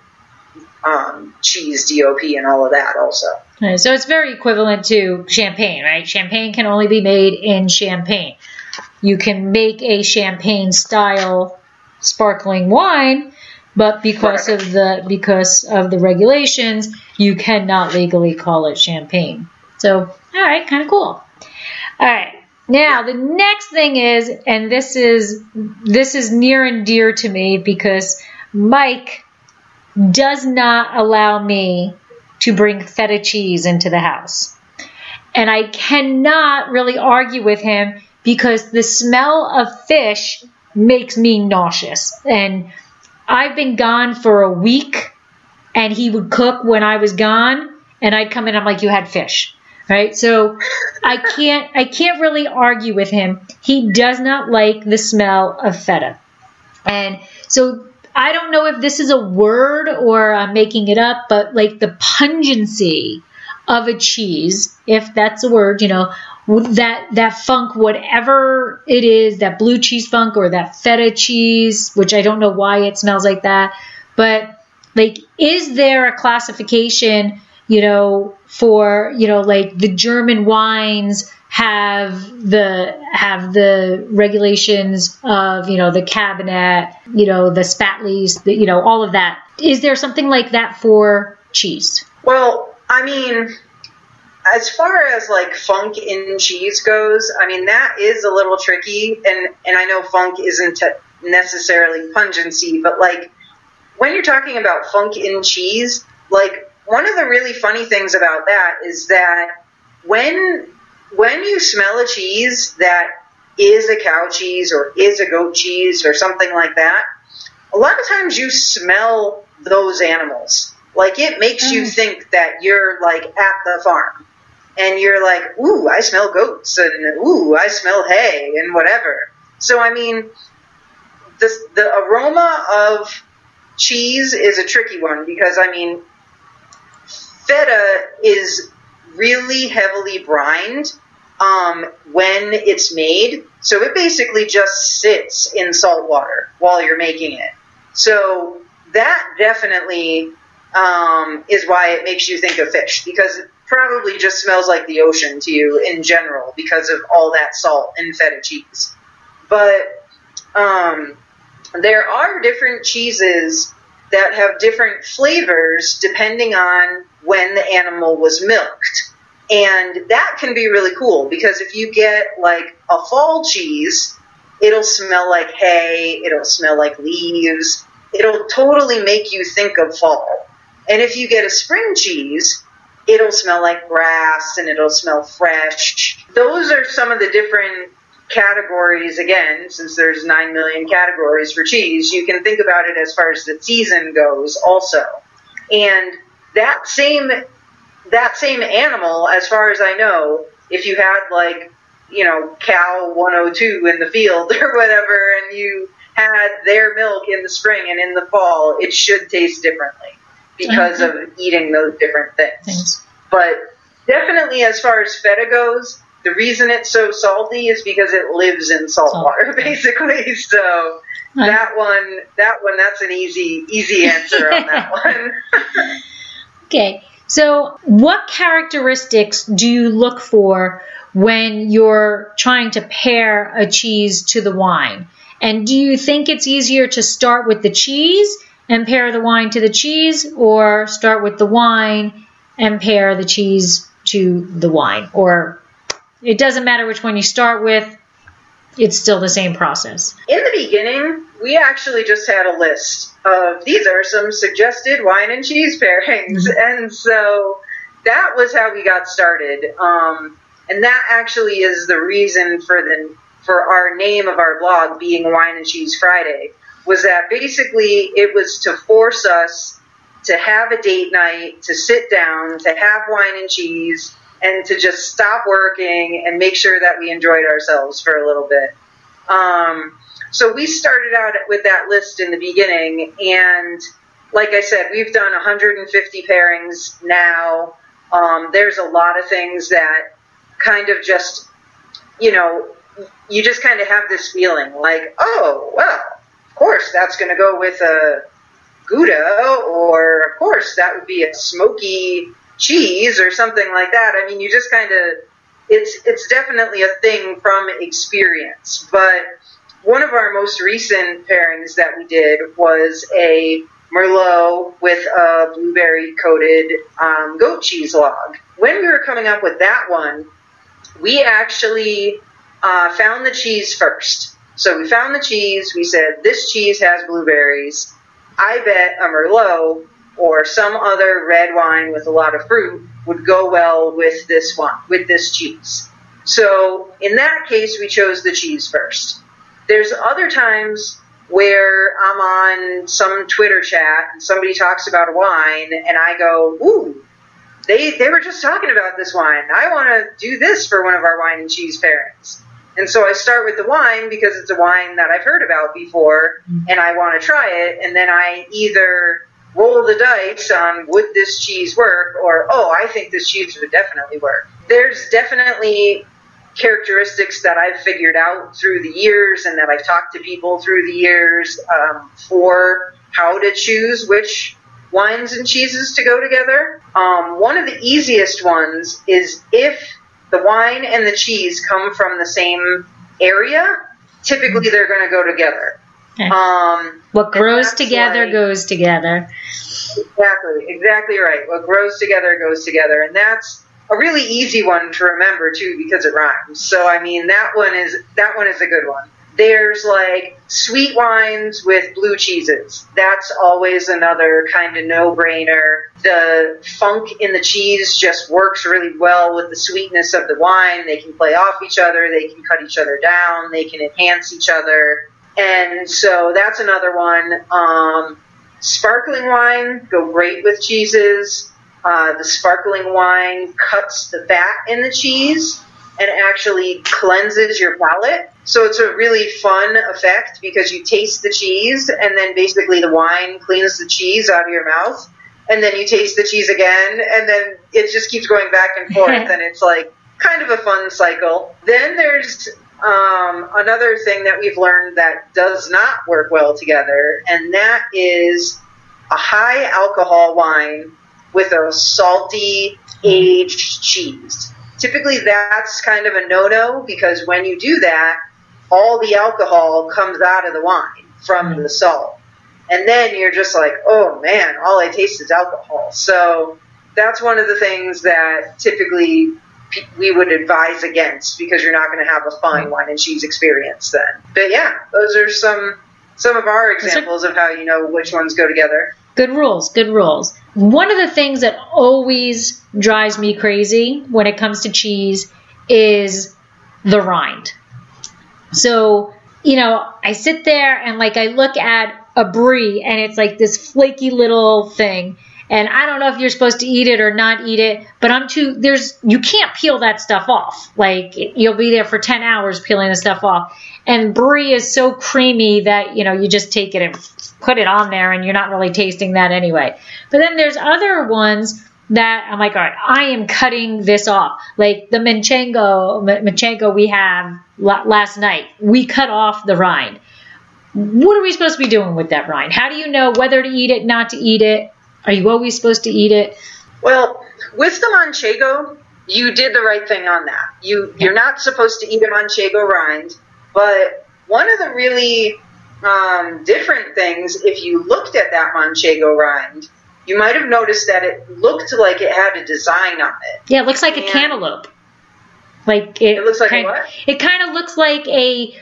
cheese DOP and all of that also. Okay, so it's very equivalent to champagne, right? Champagne can only be made in Champagne. You can make a champagne-style sparkling wine, but because of the regulations, you cannot legally call it champagne. So, all right, kind of cool. All right. Now, the next thing is, and this is near and dear to me because Mike does not allow me to bring feta cheese into the house. And I cannot really argue with him because the smell of fish makes me nauseous. And I've been gone for a week, and he would cook when I was gone, and I'd come in, I'm like, you had fish. Right? So I can't really argue with him. He does not like the smell of feta. And so I don't know if this is a word or I'm making it up, but like the pungency of a cheese, if that's a word, you know, that funk, whatever it is, that blue cheese funk or that feta cheese, which I don't know why it smells like that, but like, is there a classification, you know, for, you know, like the German wines have the regulations of, you know, the Cabernet, you know, the Spatleys, you know, all of that. Is there something like that for cheese? Well, I mean, as far as like funk in cheese goes, I mean, that is a little tricky, and I know funk isn't necessarily pungency, but like when you're talking about funk in cheese, like one of the really funny things about that is that when you smell a cheese that is a cow cheese or is a goat cheese or something like that, a lot of times you smell those animals. Like it makes you think that you're like at the farm. And you're like, ooh, I smell goats, and ooh, I smell hay, and whatever. So, I mean, the aroma of cheese is a tricky one because, I mean, feta is really heavily brined when it's made. So it basically just sits in salt water while you're making it. So that definitely is why it makes you think of fish, because it probably just smells like the ocean to you in general because of all that salt in feta cheese. But there are different cheeses that have different flavors depending on when the animal was milked. And that can be really cool because if you get like a fall cheese, it'll smell like hay, it'll smell like leaves, it'll totally make you think of fall. And if you get a spring cheese, it'll smell like grass and it'll smell fresh. Those are some of the different categories. Again, since there's 9 million categories for cheese, you can think about it as far as the season goes also. And that same animal, as far as I know, if you had like, you know, cow 102 in the field or whatever, and you had their milk in the spring and in the fall, it should taste differently because of eating those different things. But definitely as far as feta goes, the reason it's so salty is because it lives in salt water, basically. So that one, that's an easy answer on that one. Okay. So what characteristics do you look for when you're trying to pair a cheese to the wine? And do you think it's easier to start with the cheese and pair the wine to the cheese, or start with the wine and pair the cheese to the wine? Or it doesn't matter which one you start with, it's still the same process? In the beginning, we actually just had a list of these are some suggested wine and cheese pairings. And so that was how we got started. And that actually is the reason for our name of our blog being Wine and Cheese Friday, was that basically it was to force us to have a date night, to sit down, to have wine and cheese, and to just stop working and make sure that we enjoyed ourselves for a little bit. So we started out with that list in the beginning, and like I said, we've done 150 pairings now. There's a lot of things that kind of just, you know, you just kind of have this feeling like, oh, well, of course that's going to go with a Gouda, or of course that would be a smoky cheese or something like that. I mean, you just kind of, it's definitely a thing from experience. But one of our most recent pairings that we did was a Merlot with a blueberry-coated goat cheese log. When we were coming up with that one, we actually found the cheese first. So we found the cheese, we said, this cheese has blueberries. I bet a Merlot or some other red wine with a lot of fruit would go well with this one, with this cheese. So in that case, we chose the cheese first. There's other times where I'm on some Twitter chat and somebody talks about a wine and I go, ooh, they were just talking about this wine. I want to do this for one of our wine and cheese pairings. And so I start with the wine because it's a wine that I've heard about before and I want to try it. And then I either roll the dice on would this cheese work, or, oh, I think this cheese would definitely work. There's definitely characteristics that I've figured out through the years and that I've talked to people through the years for how to choose which wines and cheeses to go together. One of the easiest ones is if the wine and the cheese come from the same area, typically they're going to go together. Okay. What grows together goes together. Exactly right. What grows together goes together. And that's a really easy one to remember too because it rhymes. So I mean that one is a good one. There's like sweet wines with blue cheeses. That's always another kind of no-brainer. The funk in the cheese just works really well with the sweetness of the wine. They can play off each other. They can cut each other down. They can enhance each other. And so that's another one. Sparkling wine go great with cheeses. The sparkling wine cuts the fat in the cheese. and actually cleanses your palate. So it's a really fun effect because you taste the cheese and then basically the wine cleans the cheese out of your mouth. And then you taste the cheese again and then it just keeps going back and forth and it's like kind of a fun cycle. Then there's another thing that we've learned that does not work well together, and that is a high alcohol wine with a salty aged cheese. Typically that's kind of a no-no because when you do that, all the alcohol comes out of the wine from the salt. And then you're just like, oh man, all I taste is alcohol. So that's one of the things that typically we would advise against because you're not going to have a fun wine and cheese experience then. But yeah, those are some of our examples of how you know which ones go together. Good rules, good rules. One of the things that always drives me crazy when it comes to cheese is the rind. So, you know, I sit there and like I look at a brie and it's like this flaky little thing. And I don't know if you're supposed to eat it or not eat it, but you can't peel that stuff off. Like you'll be there for 10 hours peeling the stuff off. And brie is so creamy that, you know, you just take it and put it on there and you're not really tasting that anyway. But then there's other ones that I'm like, all right, I am cutting this off. Like the Manchego we have last night, we cut off the rind. What are we supposed to be doing with that rind? How do you know whether to eat it, not to eat it? Are you always supposed to eat it? Well, with the Manchego, you did the right thing on that. You're not supposed to eat a Manchego rind, but one of the really different things, if you looked at that Manchego rind, you might have noticed that it looked like it had a design on it. Yeah, it looks like a cantaloupe. Like it looks like a what? It kind of looks like a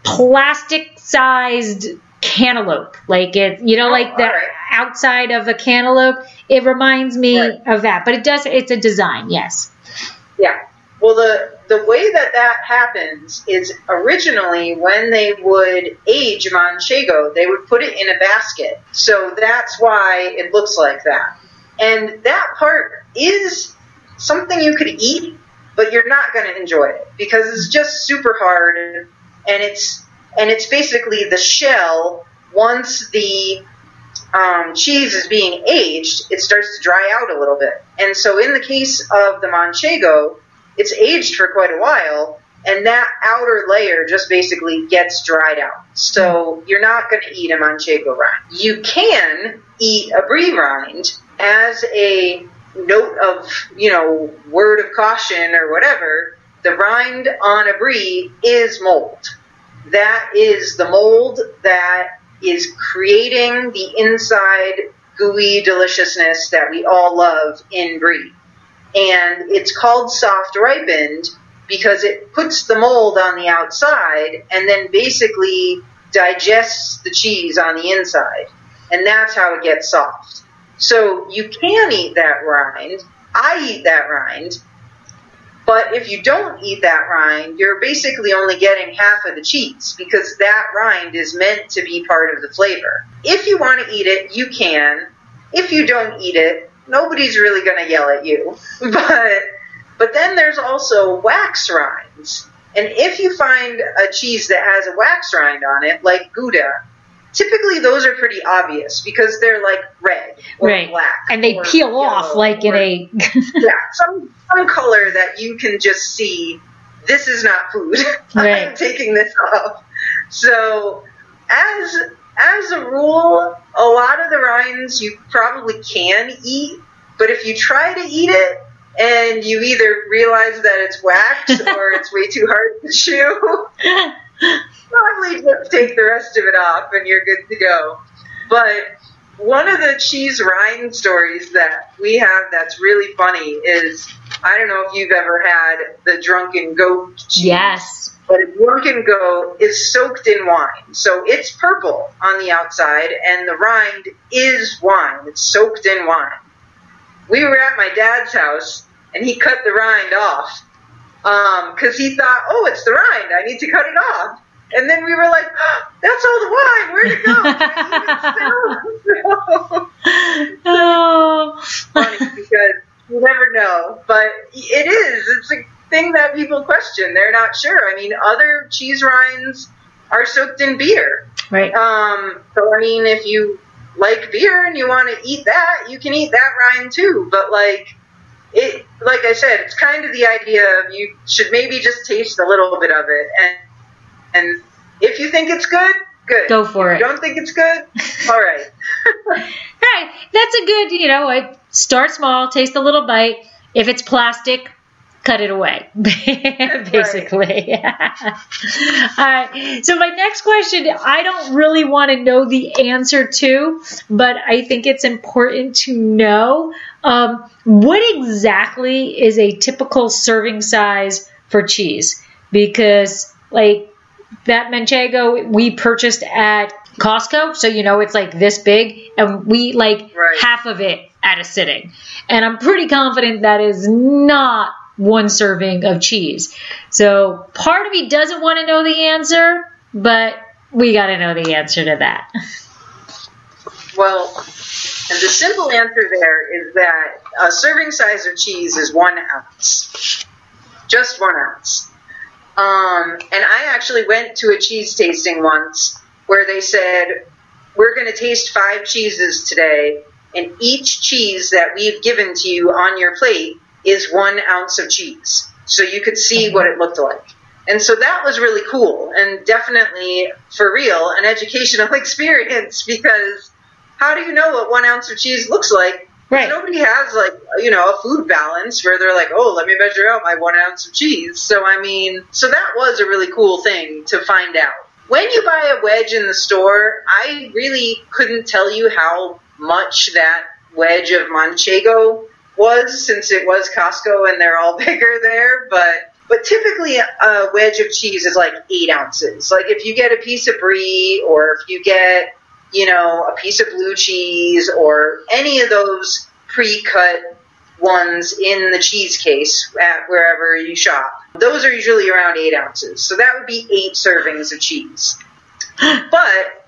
plastic-sized cantaloupe. Like it, you know, like the outside of a cantaloupe. It reminds me of that, but it's a design, yes. Yeah. Well, the way that happens is originally when they would age Manchego, they would put it in a basket. So that's why it looks like that. And that part is something you could eat, but you're not going to enjoy it because it's just super hard. And it's basically the shell. Once the cheese is being aged, it starts to dry out a little bit. And so in the case of the Manchego, it's aged for quite a while, and that outer layer just basically gets dried out. So you're not going to eat a Manchego rind. You can eat a brie rind as a note of, you know, word of caution or whatever. The rind on a brie is mold. That is the mold that is creating the inside gooey deliciousness that we all love in brie. And it's called soft ripened because it puts the mold on the outside and then basically digests the cheese on the inside. And that's how it gets soft. So you can eat that rind. I eat that rind. But if you don't eat that rind, you're basically only getting half of the cheese because that rind is meant to be part of the flavor. If you want to eat it, you can. If you don't eat it, nobody's really going to yell at you. But then there's also wax rinds. And if you find a cheese that has a wax rind on it, like Gouda, typically those are pretty obvious because they're like red or black. And they peel off like in a... yeah, some color that you can just see, this is not food. I'm taking this off. So as a rule, a lot of the rinds you probably can eat, but if you try to eat it and you either realize that it's wax or it's way too hard to chew, probably just take the rest of it off and you're good to go. But one of the cheese rind stories that we have that's really funny is, I don't know if you've ever had the Drunken Goat cheese. Yes. But a Drunken Goat is soaked in wine. So it's purple on the outside and the rind is wine. It's soaked in wine. We were at my dad's house and he cut the rind off because he thought, oh, it's the rind. I need to cut it off. And then we were like, oh, that's all the wine. Where'd it go? So funny because you never know. But it is. thing that people question. They're not sure. I mean, other cheese rinds are soaked in beer. Right. So, I mean, if you like beer and you want to eat that, you can eat that rind too. But, like I said, it's kind of the idea of you should maybe just taste a little bit of it. And if you think it's good, good. Go for it. If you don't think it's good, all right. Right. That's a good, start small, taste a little bite. If it's plastic, cut it away, basically. All right. So my next question, I don't really want to know the answer to, but I think it's important to know. What exactly is a typical serving size for cheese? Because, like, that Manchego we purchased at Costco, so it's like this big, and we like half of it at a sitting. And I'm pretty confident that is not one serving of cheese. So part of me doesn't want to know the answer, but we got to know the answer to that. Well, and the simple answer there is that a serving size of cheese is 1 ounce. Just 1 ounce. And I actually went to a cheese tasting once where they said, we're going to taste 5 cheeses today, and each cheese that we've given to you on your plate is 1 ounce of cheese. So you could see what it looked like. And so that was really cool, and definitely, for real, an educational experience, because how do you know what 1 ounce of cheese looks like? Right. Nobody has, like, a food balance where they're like, oh, let me measure out my 1 ounce of cheese. So, so that was a really cool thing to find out. When you buy a wedge in the store, I really couldn't tell you how much that wedge of Manchego was, since it was Costco and they're all bigger there. But typically a wedge of cheese is like 8 ounces. Like if you get a piece of brie, or if you get, a piece of blue cheese, or any of those pre-cut ones in the cheese case at wherever you shop, those are usually around 8 ounces. So that would be 8 servings of cheese. But,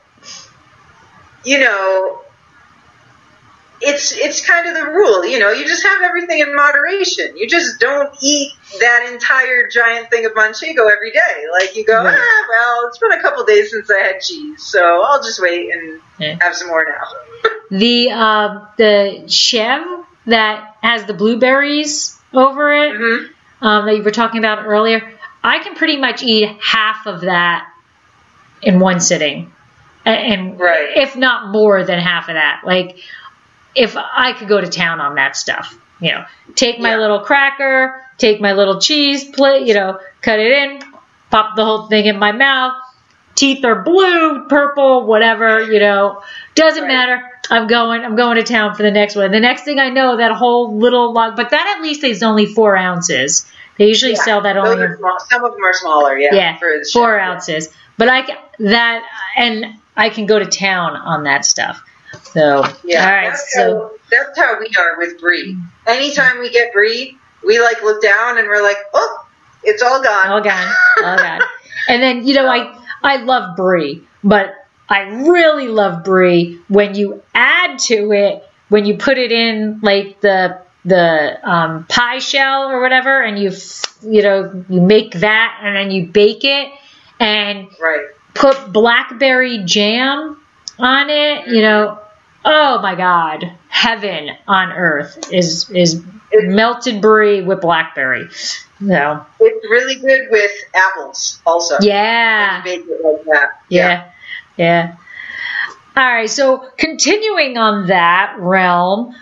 it's kind of the rule, you just have everything in moderation. You just don't eat that entire giant thing of Manchego every day. Like you go, well, it's been a couple days since I had cheese, so I'll just wait and have some more now. The Chev that has the blueberries over it, that you were talking about earlier, I can pretty much eat half of that in one sitting. And if not more than half of that. Like, if I could go to town on that stuff, take my little cracker, take my little cheese plate, cut it in, pop the whole thing in my mouth. Teeth are blue, purple, whatever, doesn't matter. I'm going to town for the next one. The next thing I know, that whole little log, but that at least is only 4 ounces. They usually sell that only. Some of them are smaller, Yeah, 4 ounces. But I can go to town on that stuff. So, all right. That's how we are with brie. Anytime we get brie, we look down and we're like, oh, it's all gone. All gone. And then, I love brie, but I really love brie when you add to it, when you put it in like the pie shell or whatever, and you make that and then you bake it and put blackberry jam on it, oh my God, heaven on earth is melted brie with blackberry. No. It's really good with apples also. Yeah. When you bake it like that. Yeah. All right, so continuing on that realm,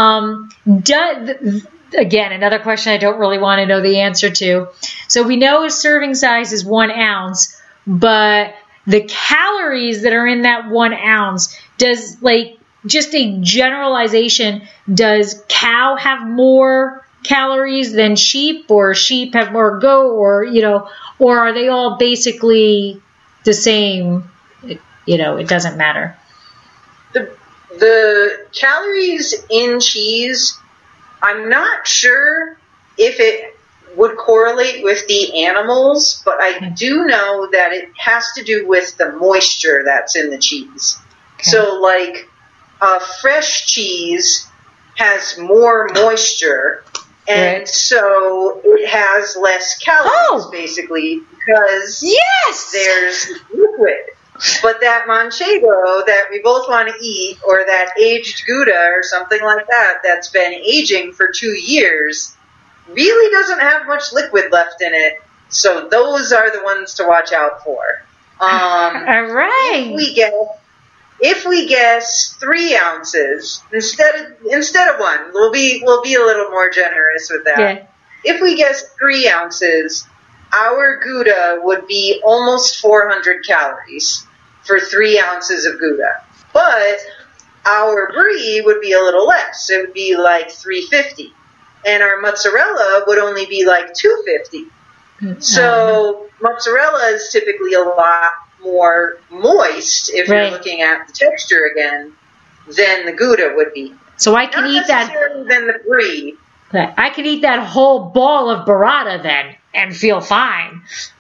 again, another question I don't really want to know the answer to. So we know a serving size is 1 ounce, but the calories that are in that 1 ounce, does just a generalization, does cow have more calories than sheep, or sheep have more goat, or are they all basically the same? It doesn't matter. The calories in cheese, I'm not sure if it would correlate with the animals, but I do know that it has to do with the moisture that's in the cheese. Okay. So a fresh cheese has more moisture And so it has less calories, basically, because there's liquid. But that Manchego that we both want to eat, or that aged Gouda or something like that that's been aging for 2 years, really doesn't have much liquid left in it. So those are the ones to watch out for. All right. If we guess 3 ounces instead of 1, we'll be a little more generous with that. Yeah. If we guess 3 ounces, our Gouda would be almost 400 calories for 3 ounces of Gouda. But our Brie would be a little less. It would be like 350. And our mozzarella would only be like 250. So mozzarella is typically a lot more moist, if you're looking at the texture again, than the Gouda would be. So I can eat that. Than the Brie. I could eat that whole ball of burrata then and feel fine.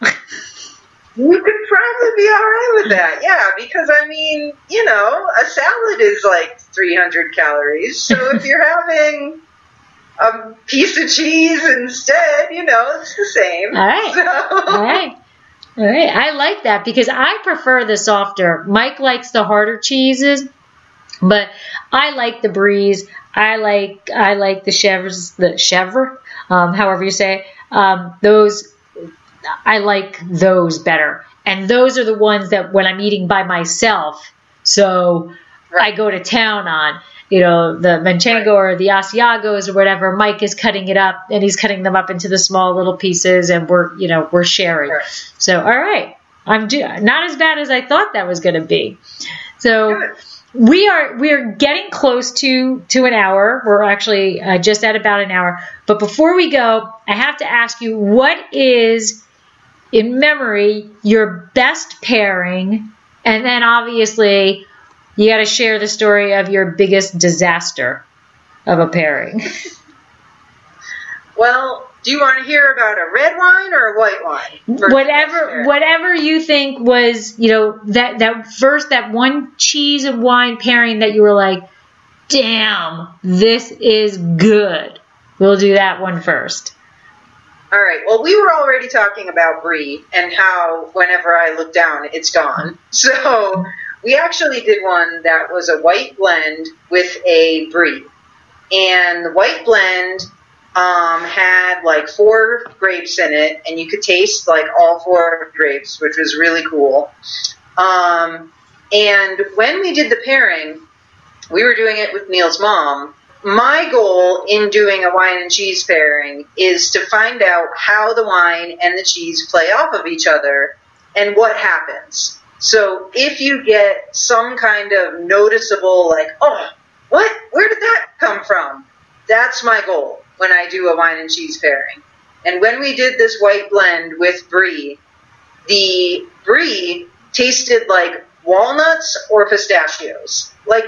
You could probably be all right with that, yeah, because I mean, a salad is like 300 calories. So if you're having a piece of cheese instead, it's the same. All right. So. All right. All right. I like that because I prefer the softer. Mike likes the harder cheeses, but I like the Bries. I like the chèvre, however you say it. Those, I like those better. And those are the ones that when I'm eating by myself, so I go to town on, the Manchego or the Asiagos or whatever, Mike is cutting it up and he's cutting them up into the small little pieces and we're sharing. Right. So, all right. I'm not as bad as I thought that was going to be. So we are getting close to an hour. We're actually just at about an hour. But before we go, I have to ask you, what is, in memory, your best pairing? And then obviously, you got to share the story of your biggest disaster of a pairing. Well, do you want to hear about a red wine or a white wine? Whatever you think was, that one cheese and wine pairing that you were like, damn, this is good. We'll do that one first. All right. Well, we were already talking about Brie and how whenever I look down, it's gone. So we actually did one that was a white blend with a Brie. And the white blend had like 4 grapes in it, and you could taste like all 4 grapes, which was really cool. And when we did the pairing, we were doing it with Neil's mom. My goal in doing a wine and cheese pairing is to find out how the wine and the cheese play off of each other and what happens. So if you get some kind of noticeable, like, oh, what? Where did that come from? That's my goal when I do a wine and cheese pairing. And when we did this white blend with Brie, the Brie tasted like walnuts or pistachios.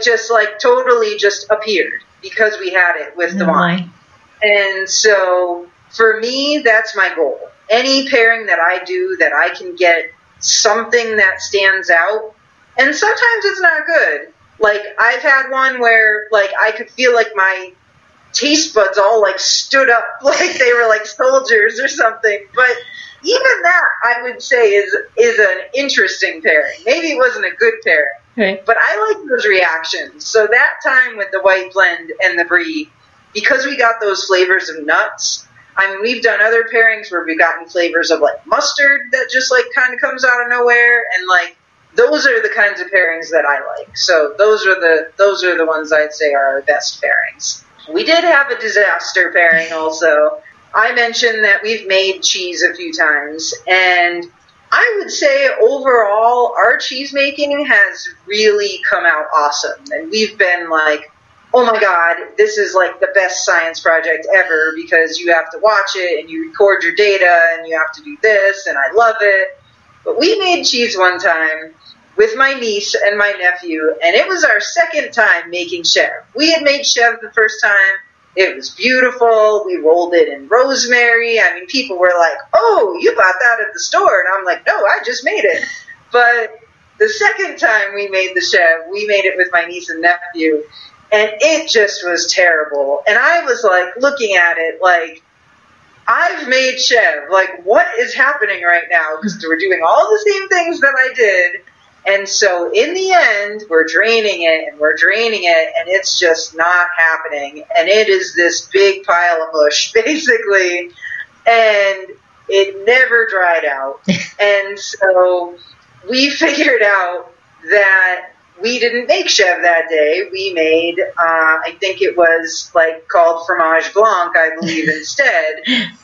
Totally just appeared because we had it with the wine. And so for me, that's my goal. Any pairing that I do that I can get something that stands out, and sometimes it's not good. Like, I've had one where, like, I could feel like my taste buds all, like, stood up like they were like soldiers or something. But even that, I would say, is an interesting pairing. Maybe it wasn't a good pairing. Right. But I like those reactions. So that time with the white blend and the Brie, because we got those flavors of nuts, I mean, we've done other pairings where we've gotten flavors of, like, mustard that just, like, kind of comes out of nowhere, and, like, those are the kinds of pairings that I like. So those are the ones I'd say are our best pairings. We did have a disaster pairing also. I mentioned that we've made cheese a few times, and I would say overall our cheese making has really come out awesome. And we've been like, oh my God, this is like the best science project ever because you have to watch it and you record your data and you have to do this, and I love it. But we made cheese one time with my niece and my nephew, and it was our second time making chèvre. We had made chèvre the first time. It was beautiful. We rolled it in rosemary. I mean, people were like, oh, you bought that at the store. And I'm like, no, I just made it. But the second time we made the chèvre, we made it with my niece and nephew. and it just was terrible. And I was like looking at it like, I've made Chev. Like, what is happening right now? Because we're doing all the same things that I did. And so in the end, we're draining it, and it's just not happening. And it is this big pile of mush, basically. And it never dried out. And so we figured out that we didn't make Chev that day. We made, I think it was like called fromage blanc, I believe, instead.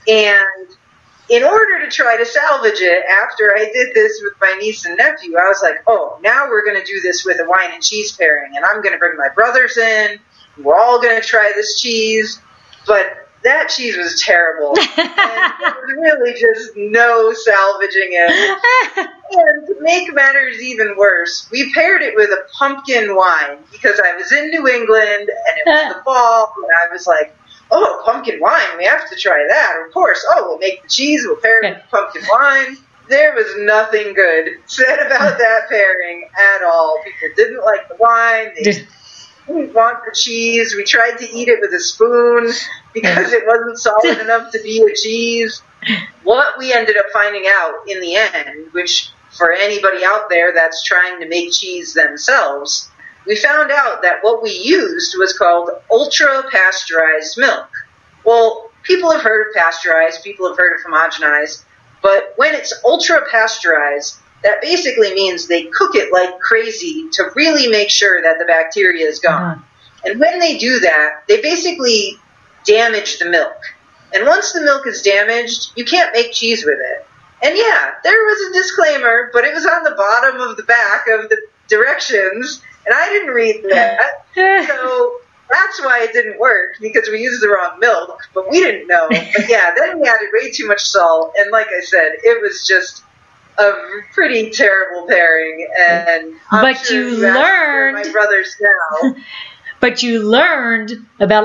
And in order to try to salvage it, after I did this with my niece and nephew, I was like, oh, now we're going to do this with a wine and cheese pairing. And I'm going to bring my brothers in. We're all going to try this cheese. But that cheese was terrible. And there was really just no salvaging it. And to make matters even worse, we paired it with a pumpkin wine because I was in New England and it was the fall, and I was like, oh, pumpkin wine, we have to try that. Of course, we'll make the cheese, we'll pair it with pumpkin wine. There was nothing good said about that pairing at all. People didn't like the wine. They didn't want the cheese. We tried to eat it with a spoon because it wasn't solid enough to be a cheese. What we ended up finding out in the end, which for anybody out there that's trying to make cheese themselves, we found out that what we used was called ultra-pasteurized milk. Well, people have heard of pasteurized, people have heard of homogenized, but when it's ultra-pasteurized, that basically means they cook it like crazy to really make sure that the bacteria is gone. And when they do that, they basically damage the milk. And once the milk is damaged, you can't make cheese with it. And yeah, there was a disclaimer, but it was on the bottom of the back of the directions, and I didn't read that. So that's why it didn't work, because we used the wrong milk, but we didn't know. But yeah, then we added way too much salt, and like I said, it was just a pretty terrible pairing. And I'm sure you learned my brothers now. But you learned about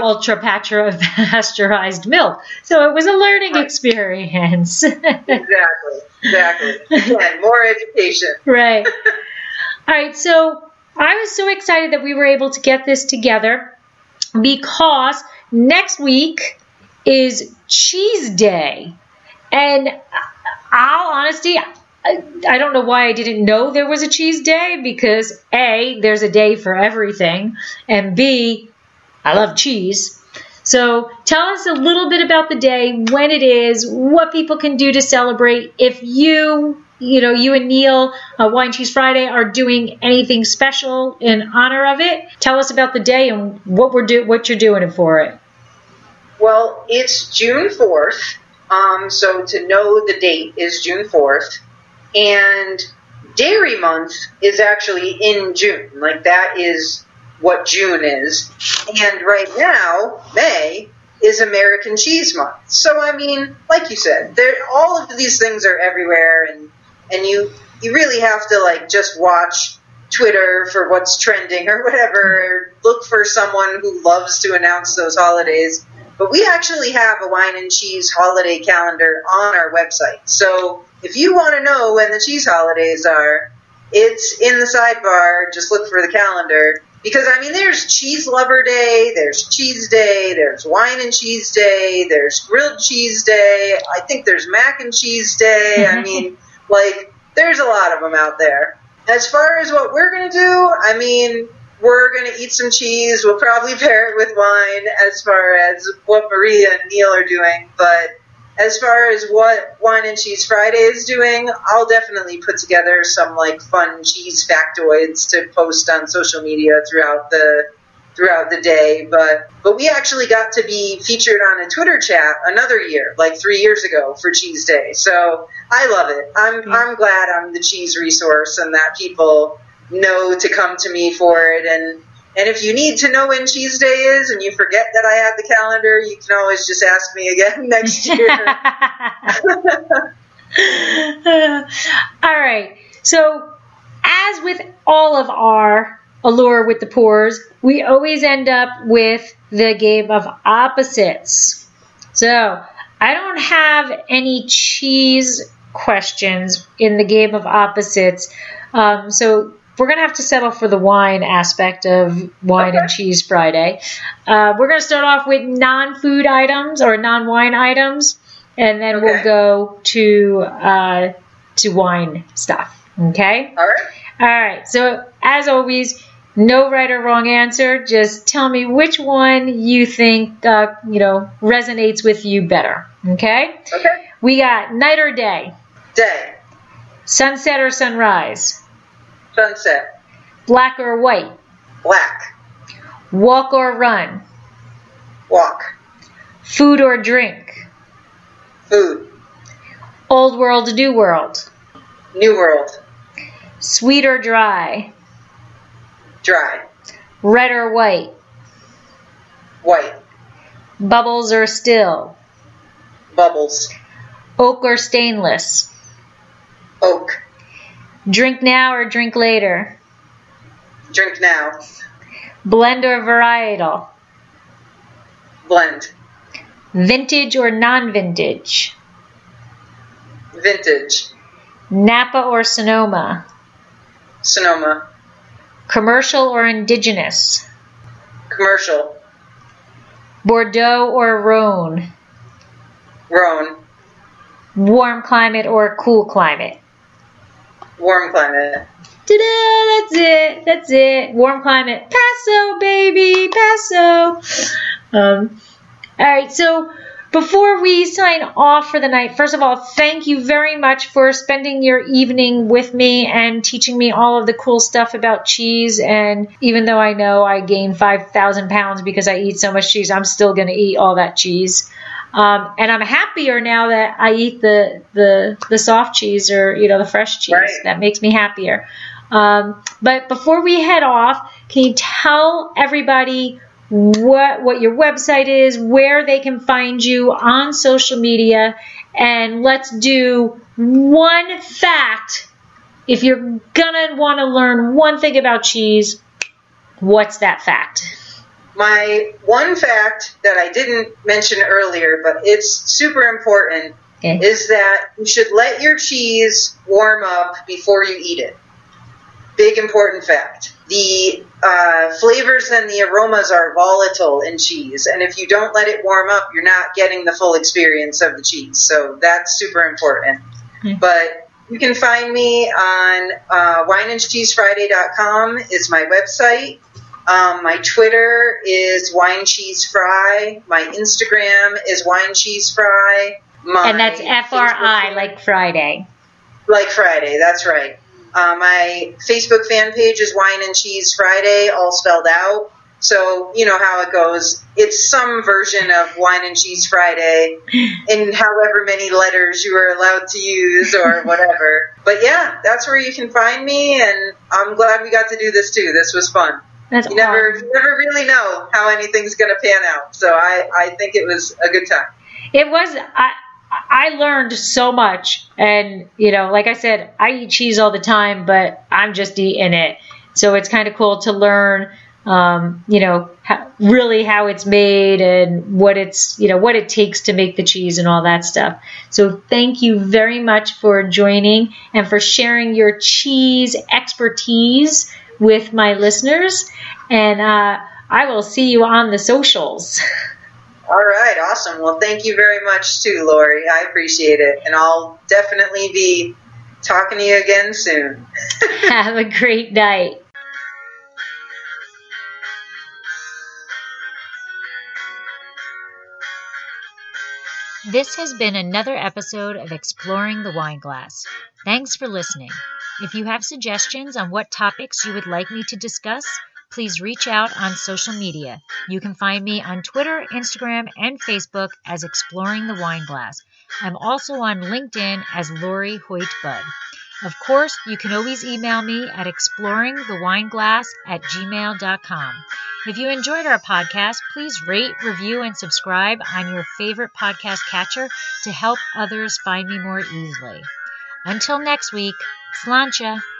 ultra-pasteurized milk. So it was a learning experience. Exactly. Again, more education. Right. All right, so I was so excited that we were able to get this together because next week is Cheese Day. And all honesty, I don't know why I didn't know there was a cheese day, because A, there's a day for everything, and B, I love cheese. So tell us a little bit about the day, when it is, what people can do to celebrate. If you and Neil, Wine Cheese Friday, are doing anything special in honor of it, tell us about the day and what you're doing for it. Well, it's June 4th, so to know the date is June 4th. And Dairy Month is actually in June. Like, that is what June is. And right now, May is American Cheese Month. So, I mean, like you said, all of these things are everywhere, and you really have to, like, just watch Twitter for what's trending or whatever, look for someone who loves to announce those holidays. But we actually have a wine and cheese holiday calendar on our website. So if you want to know when the cheese holidays are, it's in the sidebar. Just look for the calendar. Because, I mean, there's Cheese Lover Day, there's Cheese Day, there's Wine and Cheese Day, there's Grilled Cheese Day, I think there's Mac and Cheese Day. I mean, like, there's a lot of them out there. As far as what we're going to do, I mean, we're going to eat some cheese. We'll probably pair it with wine as far as what Maria and Neil are doing. But as far as what Wine and Cheese Friday is doing, I'll definitely put together some like fun cheese factoids to post on social media throughout the day. But we actually got to be featured on a Twitter chat another year, like 3 years ago, for Cheese Day. So I love it. I'm glad I'm the cheese resource and that people know to come to me for it. And if you need to know when Cheese Day is and you forget that I had the calendar, you can always just ask me again next year. All right. So as with all of our Allure with the Pours, we always end up with the game of opposites. So I don't have any cheese questions in the game of opposites. So we're going to have to settle for the wine aspect of Wine and Cheese Friday. We're going to start off with non-food items or non-wine items, and then we'll go to wine stuff. Okay? All right. All right. So, as always, no right or wrong answer. Just tell me which one you think, resonates with you better. Okay? Okay. We got night or day? Day. Sunset or sunrise? Sunset. Black or white? Black. Walk or run? Walk. Food or drink? Food. Old world, new world? New world. Sweet or dry? Dry. Red or white? White. Bubbles or still? Bubbles. Oak or stainless? Oak. Drink now or drink later? Drink now. Blend or varietal? Blend. Vintage or non-vintage? Vintage. Napa or Sonoma? Sonoma. Commercial or indigenous? Commercial. Bordeaux or Rhone? Rhone. Warm climate or cool climate? Warm climate. Ta-da! That's it. Warm climate. Paso, baby. Paso. All right, so before we sign off for the night, first of all, thank you very much for spending your evening with me and teaching me all of the cool stuff about cheese. And even though I know I gained 5,000 pounds because I eat so much cheese, I'm still going to eat all that cheese. And I'm happier now that I eat the soft cheese or, the fresh cheese. Right. That makes me happier. But before we head off, can you tell everybody what your website is, where they can find you on social media, and let's do one fact. If you're gonna want to learn one thing about cheese, what's that fact? My one fact that I didn't mention earlier, but it's super important, is that you should let your cheese warm up before you eat it. Big important fact. The flavors and the aromas are volatile in cheese, and if you don't let it warm up, you're not getting the full experience of the cheese. So that's super important. Mm-hmm. But you can find me on wineandcheesefriday.com is my website. My Twitter is winecheesefry. My Instagram is winecheesefry. And that's F-R-I, like Friday. Like Friday, that's right. My Facebook fan page is Wine and Cheese Friday, all spelled out. So, you know how it goes. It's some version of Wine and Cheese Friday in however many letters you are allowed to use or whatever. But yeah, that's where you can find me, and I'm glad we got to do this too. This was fun. That's you never really know how anything's going to pan out. So I think it was a good time. It was. I learned so much, and like I said, I eat cheese all the time, but I'm just eating it. So it's kind of cool to learn, really how it's made and what what it takes to make the cheese and all that stuff. So thank you very much for joining and for sharing your cheese expertise with my listeners, and I will see you on the socials. All right, awesome. Well, thank you very much too, Lori. I appreciate it, and I'll definitely be talking to you again soon. Have a great night. This has been another episode of Exploring the Wine Glass. Thanks for listening. If you have suggestions on what topics you would like me to discuss, please reach out on social media. You can find me on Twitter, Instagram, and Facebook as Exploring the Wine Glass. I'm also on LinkedIn as Lori Hoyt Budd. Of course, you can always email me at exploringthewineglass@gmail.com. If you enjoyed our podcast, please rate, review, and subscribe on your favorite podcast catcher to help others find me more easily. Until next week, sláinte.